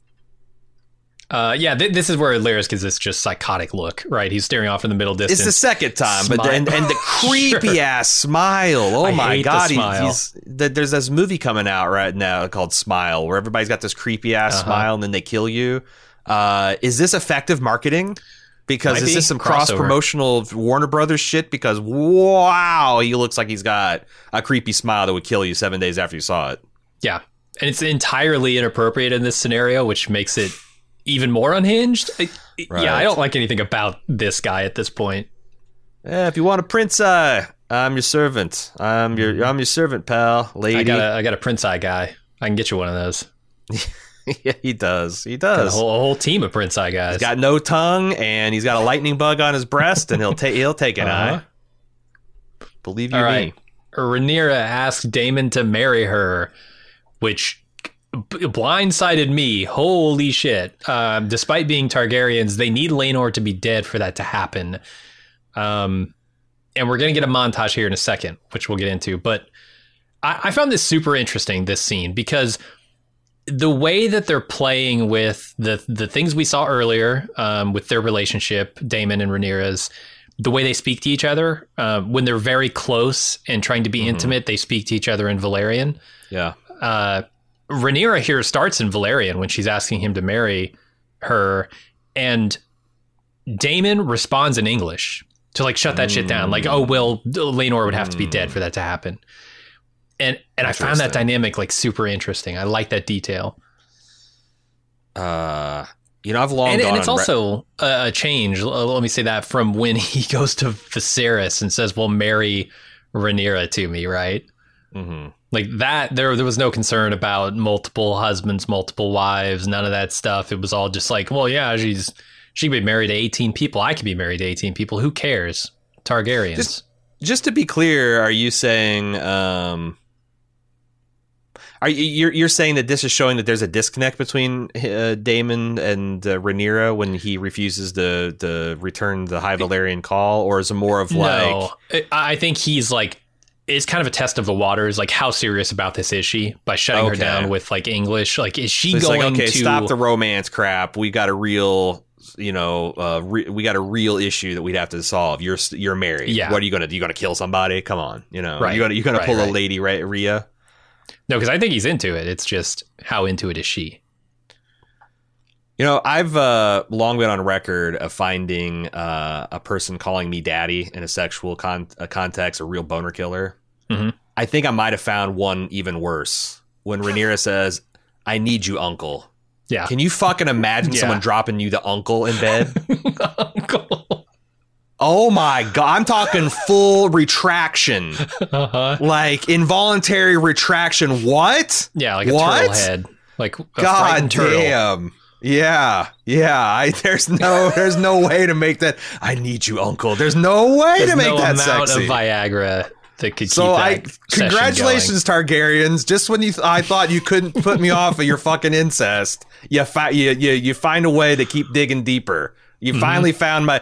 This is where Larys gives this just psychotic look, right? He's staring off in the middle distance. It's the second time, but and the creepy ass smile. Oh my god, there's this movie coming out right now called Smile, where everybody's got this creepy ass smile and then they kill you. Is this effective marketing? Because is this some cross promotional Warner Brothers shit? Because wow, he looks like he's got a creepy smile that would kill you 7 days after you saw it. Yeah, and it's entirely inappropriate in this scenario, which makes it even more unhinged. Right. Yeah, I don't like anything about this guy at this point. Yeah, if you want a prince eye, I'm your servant. I'm your servant, pal, lady. I got a prince eye guy. I can get you one of those. Yeah, he does. Got a whole team of prince eye guys. He's got no tongue, and he's got a lightning bug on his breast, and he'll take an eye. Believe you me. Rhaenyra asked Daemon to marry her, which blindsided me. Holy shit. Despite being Targaryens, they need Laenor to be dead for that to happen. And we're going to get a montage here in a second, which we'll get into. But I found this super interesting, this scene, because the way that they're playing with the things we saw earlier with their relationship, Daemon and Rhaenyra's, the way they speak to each other, when they're very close and trying to be intimate, they speak to each other in Valyrian. Yeah. Rhaenyra here starts in Valyrian when she's asking him to marry her, and Daemon responds in English to like shut that shit down. Like, oh, well, Laenor would have to be dead for that to happen. And I found that dynamic like super interesting. I like that detail. I've long gone. And it's also a change. Let me say that, from when he goes to Viserys and says, "Well, marry Rhaenyra to me," right? Mm-hmm. Like that, there was no concern about multiple husbands, multiple wives, none of that stuff. It was all just like, well, yeah, she could be married to 18 people. I could be married to 18 people. Who cares? Targaryens. Just to be clear, are you saying, you're saying that this is showing that there's a disconnect between Daemon and Rhaenyra when he refuses to return the High Valyrian call, or is it more of like? No, I think he's like, it's kind of a test of the waters. Like, how serious about this is she by shutting her down with like English? Like, is she going to stop the romance crap? We got a real, we got a real issue that we'd have to solve. You're married. Yeah. What are you gonna do? You gonna kill somebody? Come on, right. You're gonna pull a lady, right, Rhea? No, because I think he's into it. It's just, how into it is she? I've long been on record of finding a person calling me daddy in a sexual context a real boner killer. Mm-hmm. I think I might have found one even worse when Rhaenyra says, "I need you, uncle." Yeah. Can you fucking imagine someone dropping you the uncle in bed? Uncle. Oh my God. I'm talking full retraction. Like involuntary retraction. What? Yeah, like a turtle head. Like a God turtle. Damn. Yeah. There's no way to make that. I need you, uncle. There's no way to make that sexy. There's no amount of Viagra that could keep that congratulations, going. Targaryens. Just when I thought you couldn't put me off of your fucking incest, you find a way to keep digging deeper. You finally found my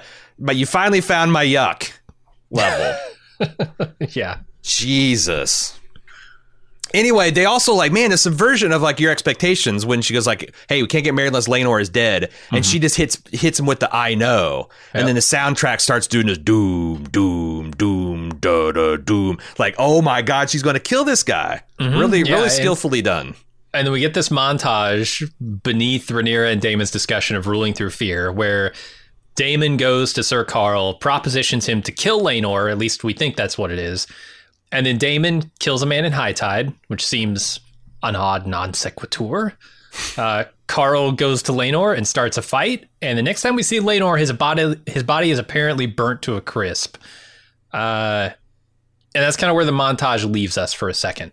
yuck level. Yeah. Jesus. Anyway, they also like, man, a subversion of like your expectations when she goes like, hey, we can't get married unless Laenor is dead. And she just hits him with the I know. And then the soundtrack starts doing this doom, doom, doom, da, da, doom. Like, oh my God, she's going to kill this guy. Really skillfully done. And then we get this montage beneath Rhaenyra and Daemon's discussion of ruling through fear, where Daemon goes to Sir Qarl, propositions him to kill Laenor, at least we think that's what it is. And then Daemon kills a man in High Tide, which seems an odd non sequitur. Qarl goes to Laenor and starts a fight. And the next time we see Laenor, his body is apparently burnt to a crisp. And that's kind of where the montage leaves us for a second.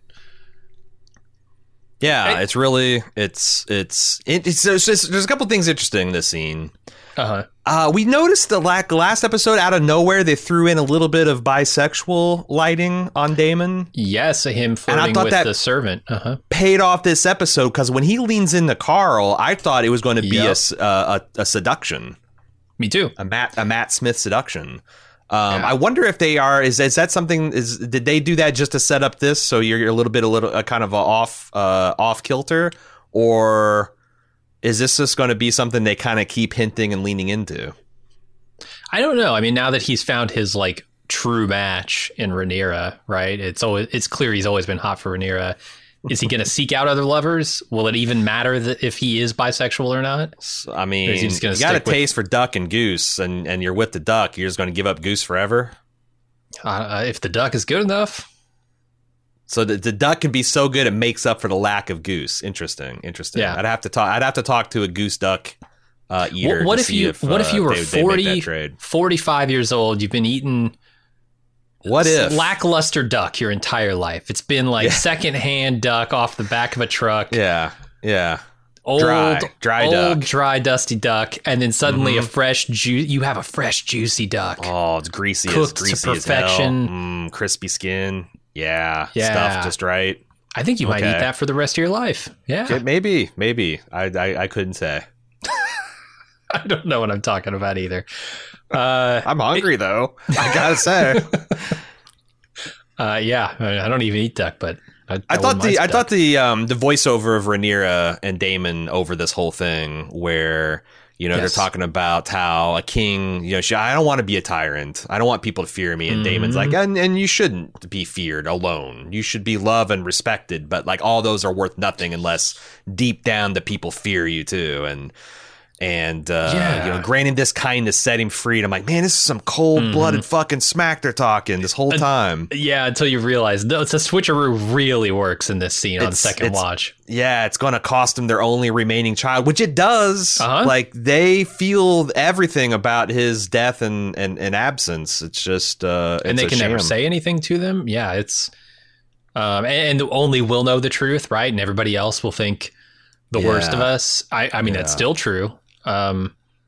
Yeah, it's really there's a couple things interesting in this scene. We noticed the last episode out of nowhere they threw in a little bit of bisexual lighting on Daemon. Yes, him flirting with the servant. Paid off this episode because when he leans into Qarl, I thought it was going to be a seduction. Me too. A Matt Smith seduction. I wonder if they are. Is that something? Did they do that just to set up this so you're a little kind of off kilter, or is this just going to be something they kind of keep hinting and leaning into? I don't know. I mean, now that he's found his like true match in Rhaenyra, right? It's clear he's always been hot for Rhaenyra. Is he going to seek out other lovers? Will it even matter if he is bisexual or not? I mean, you got a taste for duck and goose, and you're with the duck. You're just going to give up goose forever? If the duck is good enough. So the duck can be so good it makes up for the lack of goose. Interesting. Yeah. I'd have to talk to a goose duck eater. What if you were 45 years old? You've been eating lackluster duck your entire life. It's been like secondhand duck off the back of a truck. Yeah. Old duck. Dry, dusty duck, and then suddenly you have a fresh, juicy duck. Oh, it's greasy. Cooked to perfection. As hell. Crispy skin. Yeah. Stuffed just right. I think you might eat that for the rest of your life. Yeah. Maybe. I couldn't say. I don't know what I'm talking about either. I'm hungry though. I gotta say. Yeah, I don't even eat duck, but I thought the voiceover of Rhaenyra and Daemon over this whole thing, where they're talking about how a king, I don't want to be a tyrant. I don't want people to fear me. And Daemon's like, and you shouldn't be feared alone. You should be loved and respected. But like all those are worth nothing unless deep down the people fear you too. And granting this kindness set him free. And I'm like, man, this is some cold-blooded fucking smack they're talking this whole time. Yeah, until you realize the switcheroo really works in this scene on second watch. Yeah, it's going to cost them their only remaining child, which it does. Like, they feel everything about his death and absence. It's just and they can never say anything to them. Yeah, it's and only we'll know the truth, right? And everybody else will think the worst of us. I mean, that's still true. And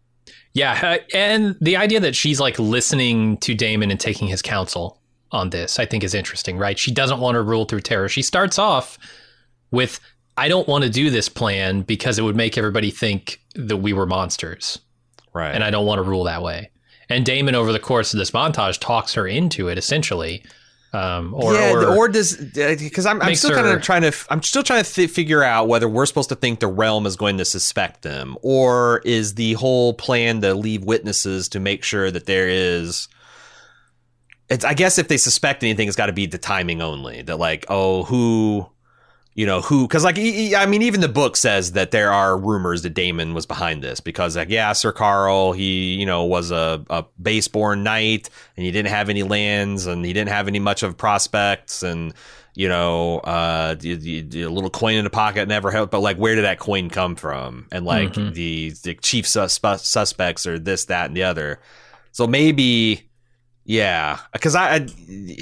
the idea that she's like listening to Daemon and taking his counsel on this, I think is interesting, right? She doesn't want to rule through terror. She starts off with, I don't want to do this plan because it would make everybody think that we were monsters. Right. And I don't want to rule that way. And Daemon, over the course of this montage, talks her into it, essentially. Or does, because I'm still kind of trying to figure out whether we're supposed to think the realm is going to suspect them, or is the whole plan to leave witnesses to make sure that there is. I guess if they suspect anything, it's got to be the timing only. That like, who, because like, I mean, even the book says that there are rumors that Daemon was behind this because like, Sir Qarl, he, was a base-born knight and he didn't have any lands and he didn't have any much of prospects and, a little coin in the pocket never helped. But like, where did that coin come from? And like the chief suspects are this, that, and the other. So maybe. Yeah, because I don't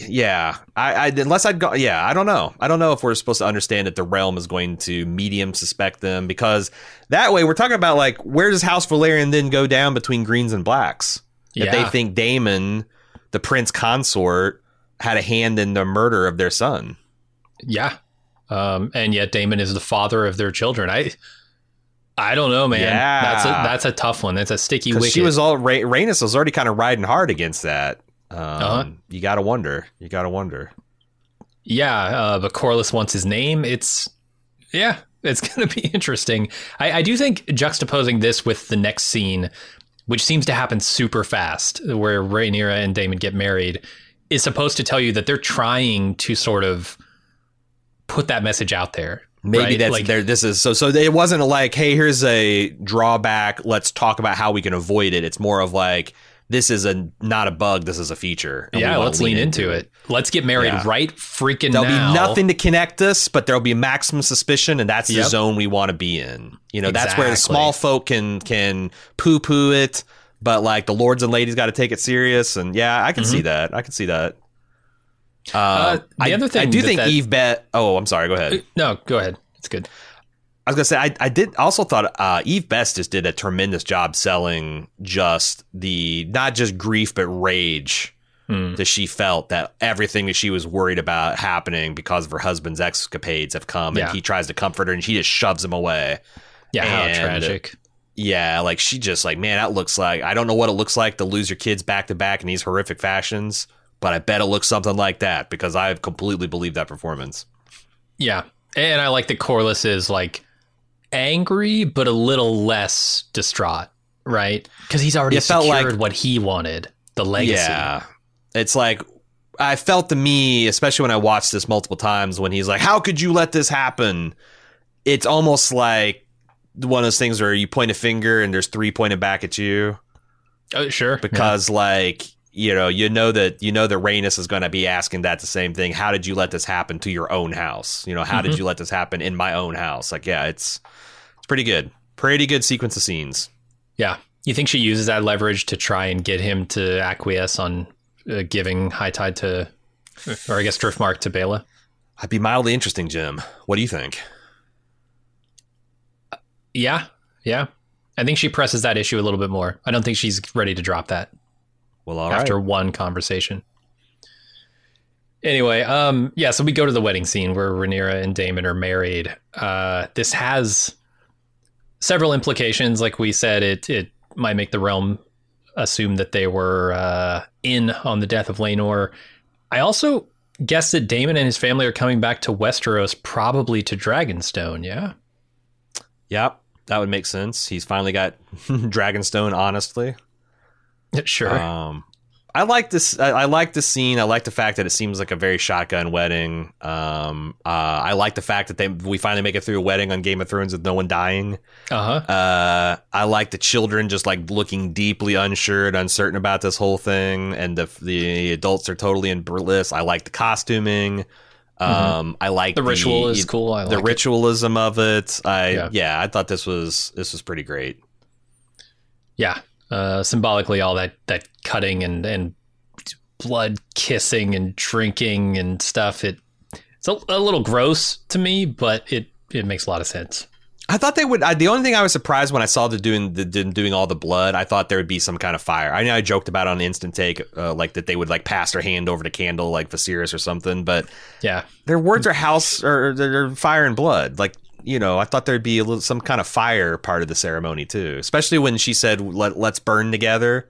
know. I don't know if we're supposed to understand that the realm is going to medium suspect them, because that way we're talking about like, where does House Valyrian then go down between greens and blacks? Yeah. If they think Daemon, the prince consort, had a hand in the murder of their son. Yeah. And yet Daemon is the father of their children. I don't know, man. Yeah. That's a tough one. That's a sticky wicket. She was Rhaenys was already kind of riding hard against that. You gotta wonder. Yeah, but Corlys wants his name. It's going to be interesting. I do think juxtaposing this with the next scene, which seems to happen super fast, where Rhaenyra and Daemon get married, is supposed to tell you that they're trying to sort of put that message out there. Maybe right? that's like, this is so it wasn't like, hey, here's a drawback, let's talk about how we can avoid it. It's more of like, this is not a bug, this is a feature. Yeah, let's lean into it. Let's get married right freaking now. There'll be nothing to connect us, but there'll be maximum suspicion, and that's the zone we want to be in. That's where the small folk can poo-poo it, but like the lords and ladies got to take it serious. And yeah, I can see that. I can see that. The other thing I do think Eve Bet. Oh, I'm sorry. Go ahead. No, go ahead. It's good. I was gonna say I did also thought Eve Best just did a tremendous job selling just not just grief but rage that she felt, that everything that she was worried about happening because of her husband's escapades have come, and he tries to comfort her and she just shoves him away. Yeah, how tragic. Yeah, like she just like, man, that looks like, I don't know what it looks like to lose your kids back to back in these horrific fashions, but I bet it looks something like that, because I completely believe that performance. Yeah, and I like that Corlys is like angry, but a little less distraught, right? Because he's already secured what he wanted, the legacy. Yeah, it's like, I felt to me, especially when I watched this multiple times, when he's like, how could you let this happen? It's almost like one of those things where you point a finger and there's three pointed back at you. Oh, sure. Because like, you know that Rhaenys is going to be asking that the same thing. How did you let this happen to your own house? How did you let this happen in my own house? Like, yeah, it's pretty good. Pretty good sequence of scenes. Yeah. You think she uses that leverage to try and get him to acquiesce on giving High Tide to, or I guess Driftmark to Baela? I'd be mildly interesting, Jim. What do you think? Yeah. I think she presses that issue a little bit more. I don't think she's ready to drop that. Well, all right. After one conversation. Anyway, so we go to the wedding scene where Rhaenyra and Daemon are married. This has several implications. Like we said, it might make the realm assume that they were in on the death of Laenor. I also guess that Daemon and his family are coming back to Westeros, probably to Dragonstone, yeah? Yep, that would make sense. He's finally got Dragonstone, honestly. Sure. I like this. I like the scene. I like the fact that it seems like a very shotgun wedding. I like the fact that we finally make it through a wedding on Game of Thrones with no one dying. I like the children just like looking deeply unsure and uncertain about this whole thing, and the adults are totally in bliss. I like the costuming. I like the ritual is cool. I like the ritualism of it. I thought this was pretty great. Yeah. Symbolically, all that cutting and blood kissing and drinking and stuff, it's a little gross to me, but it makes a lot of sense. I thought they would. The only thing I was surprised when I saw them doing all the blood, I thought there would be some kind of fire. I know I joked about on Instant Take, like that they would like pass their hand over the candle like Viserys or something, but yeah, their words are house or they're fire and blood. Like, I thought there'd be some kind of fire part of the ceremony too, especially when she said, let's burn together,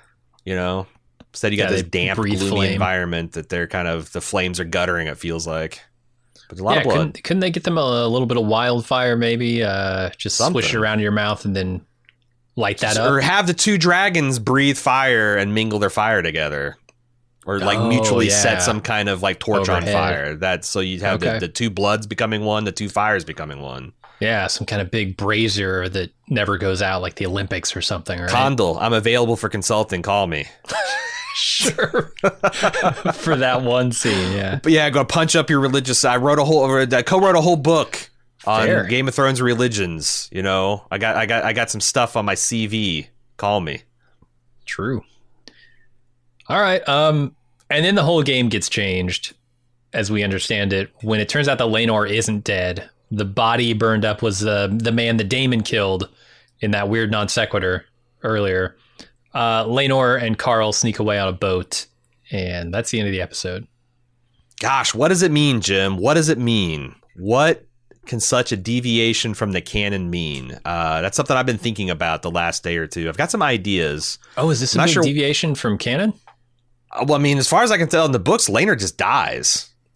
instead you got this damp, gloomy environment that they're kind of, the flames are guttering, it feels like. But there's a lot of blood. Couldn't they get them a little bit of wildfire maybe? Just swish it around your mouth and then light that up? Or have the two dragons breathe fire and mingle their fire together. Or like mutually set some kind of like torch overhead on fire. That's so you'd have the two bloods becoming one, the two fires becoming one. Yeah, some kind of big brazier that never goes out, like the Olympics or something, right? Condal, I'm available for consulting. Call me. Sure. For that one scene, yeah. But yeah, go punch up your religious. I co-wrote a whole book on Game of Thrones religions. I got some stuff on my CV. Call me. True. All right. And then the whole game gets changed, as we understand it, when it turns out that Laenor isn't dead. The body burned up was the man that Daemon killed in that weird non sequitur earlier. Laenor and Carl sneak away on a boat, and that's the end of the episode. Gosh, what does it mean, Jim? What does it mean? What can such a deviation from the canon mean? That's something I've been thinking about the last day or two. I've got some ideas. Oh, is this a big deviation from canon? Well, I mean, as far as I can tell in the books, Laenor just dies.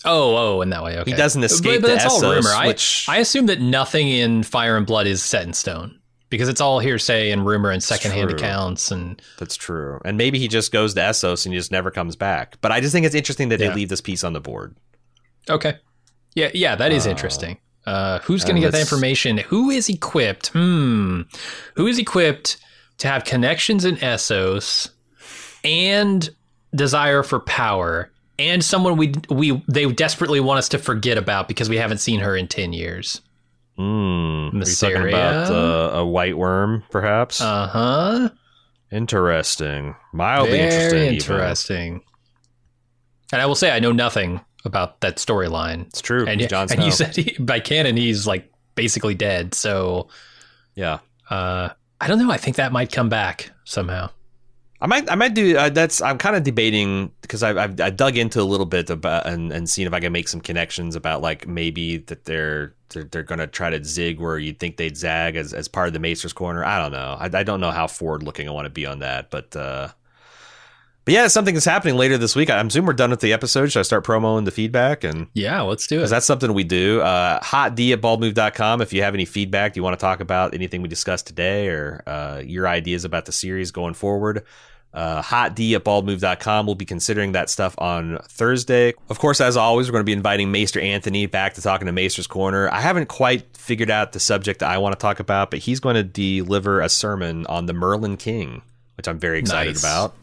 Oh, in that way. Okay. He doesn't escape but the it's all Essos, rumor. which... I assume that nothing in Fire and Blood is set in stone because it's all hearsay and rumor and secondhand accounts. And that's true. And maybe he just goes to Essos and he just never comes back. But I just think it's interesting that they leave this piece on the board. Okay. Yeah, that is interesting. Who's going to get that information? Who is equipped? Who is equipped to have connections in Essos and desire for power? And someone they desperately want us to forget about because we haven't seen her in 10 years. Are you talking about a white worm, perhaps? Uh-huh. Interesting. Mildly Very interesting. And I will say I know nothing about that storyline. It's true. And you said by canon he's like basically dead. So yeah. I don't know. I think that might come back somehow. I might do I'm kind of debating because I dug into a little bit about and seen if I can make some connections about like maybe that they're going to try to zig where you'd think they'd zag as part of the Maester's Corner. I don't know. I don't know how forward looking I want to be on that, but yeah, something is happening later this week. I'm assuming we're done with the episode. Should I start promoing the feedback? And yeah, let's do it. Because that's something we do. hotd@baldmove.com. If you have any feedback, you want to talk about anything we discussed today or your ideas about the series going forward. hotd@baldmove.com. We'll be considering that stuff on Thursday. Of course, as always, we're going to be inviting Maester Anthony back to talking to Maester's Corner. I haven't quite figured out the subject that I want to talk about, but he's going to deliver a sermon on the Merlin King, which I'm very excited about.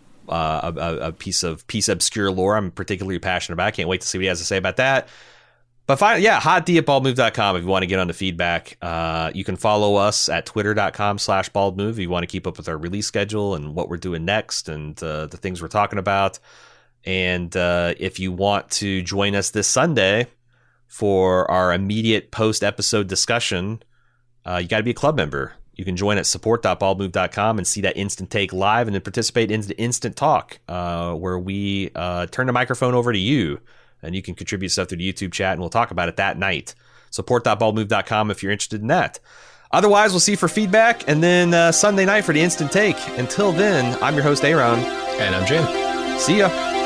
A piece of obscure lore I'm particularly passionate about. I can't wait to see what he has to say about that. But finally, hotd@baldmove.com if you want to get on the feedback. You can follow us at twitter.com/baldmove if you want to keep up with our release schedule and what we're doing next and the things we're talking about. And if you want to join us this Sunday for our immediate post-episode discussion, you got to be a club member. You can join at support.baldmove.com and see that instant take live and then participate in the instant talk where we turn the microphone over to you. And you can contribute stuff through the YouTube chat, and we'll talk about it that night. Support.baldmove.com if you're interested in that. Otherwise, we'll see you for feedback, and then Sunday night for the Instant Take. Until then, I'm your host, Aaron. And I'm Jim. See ya.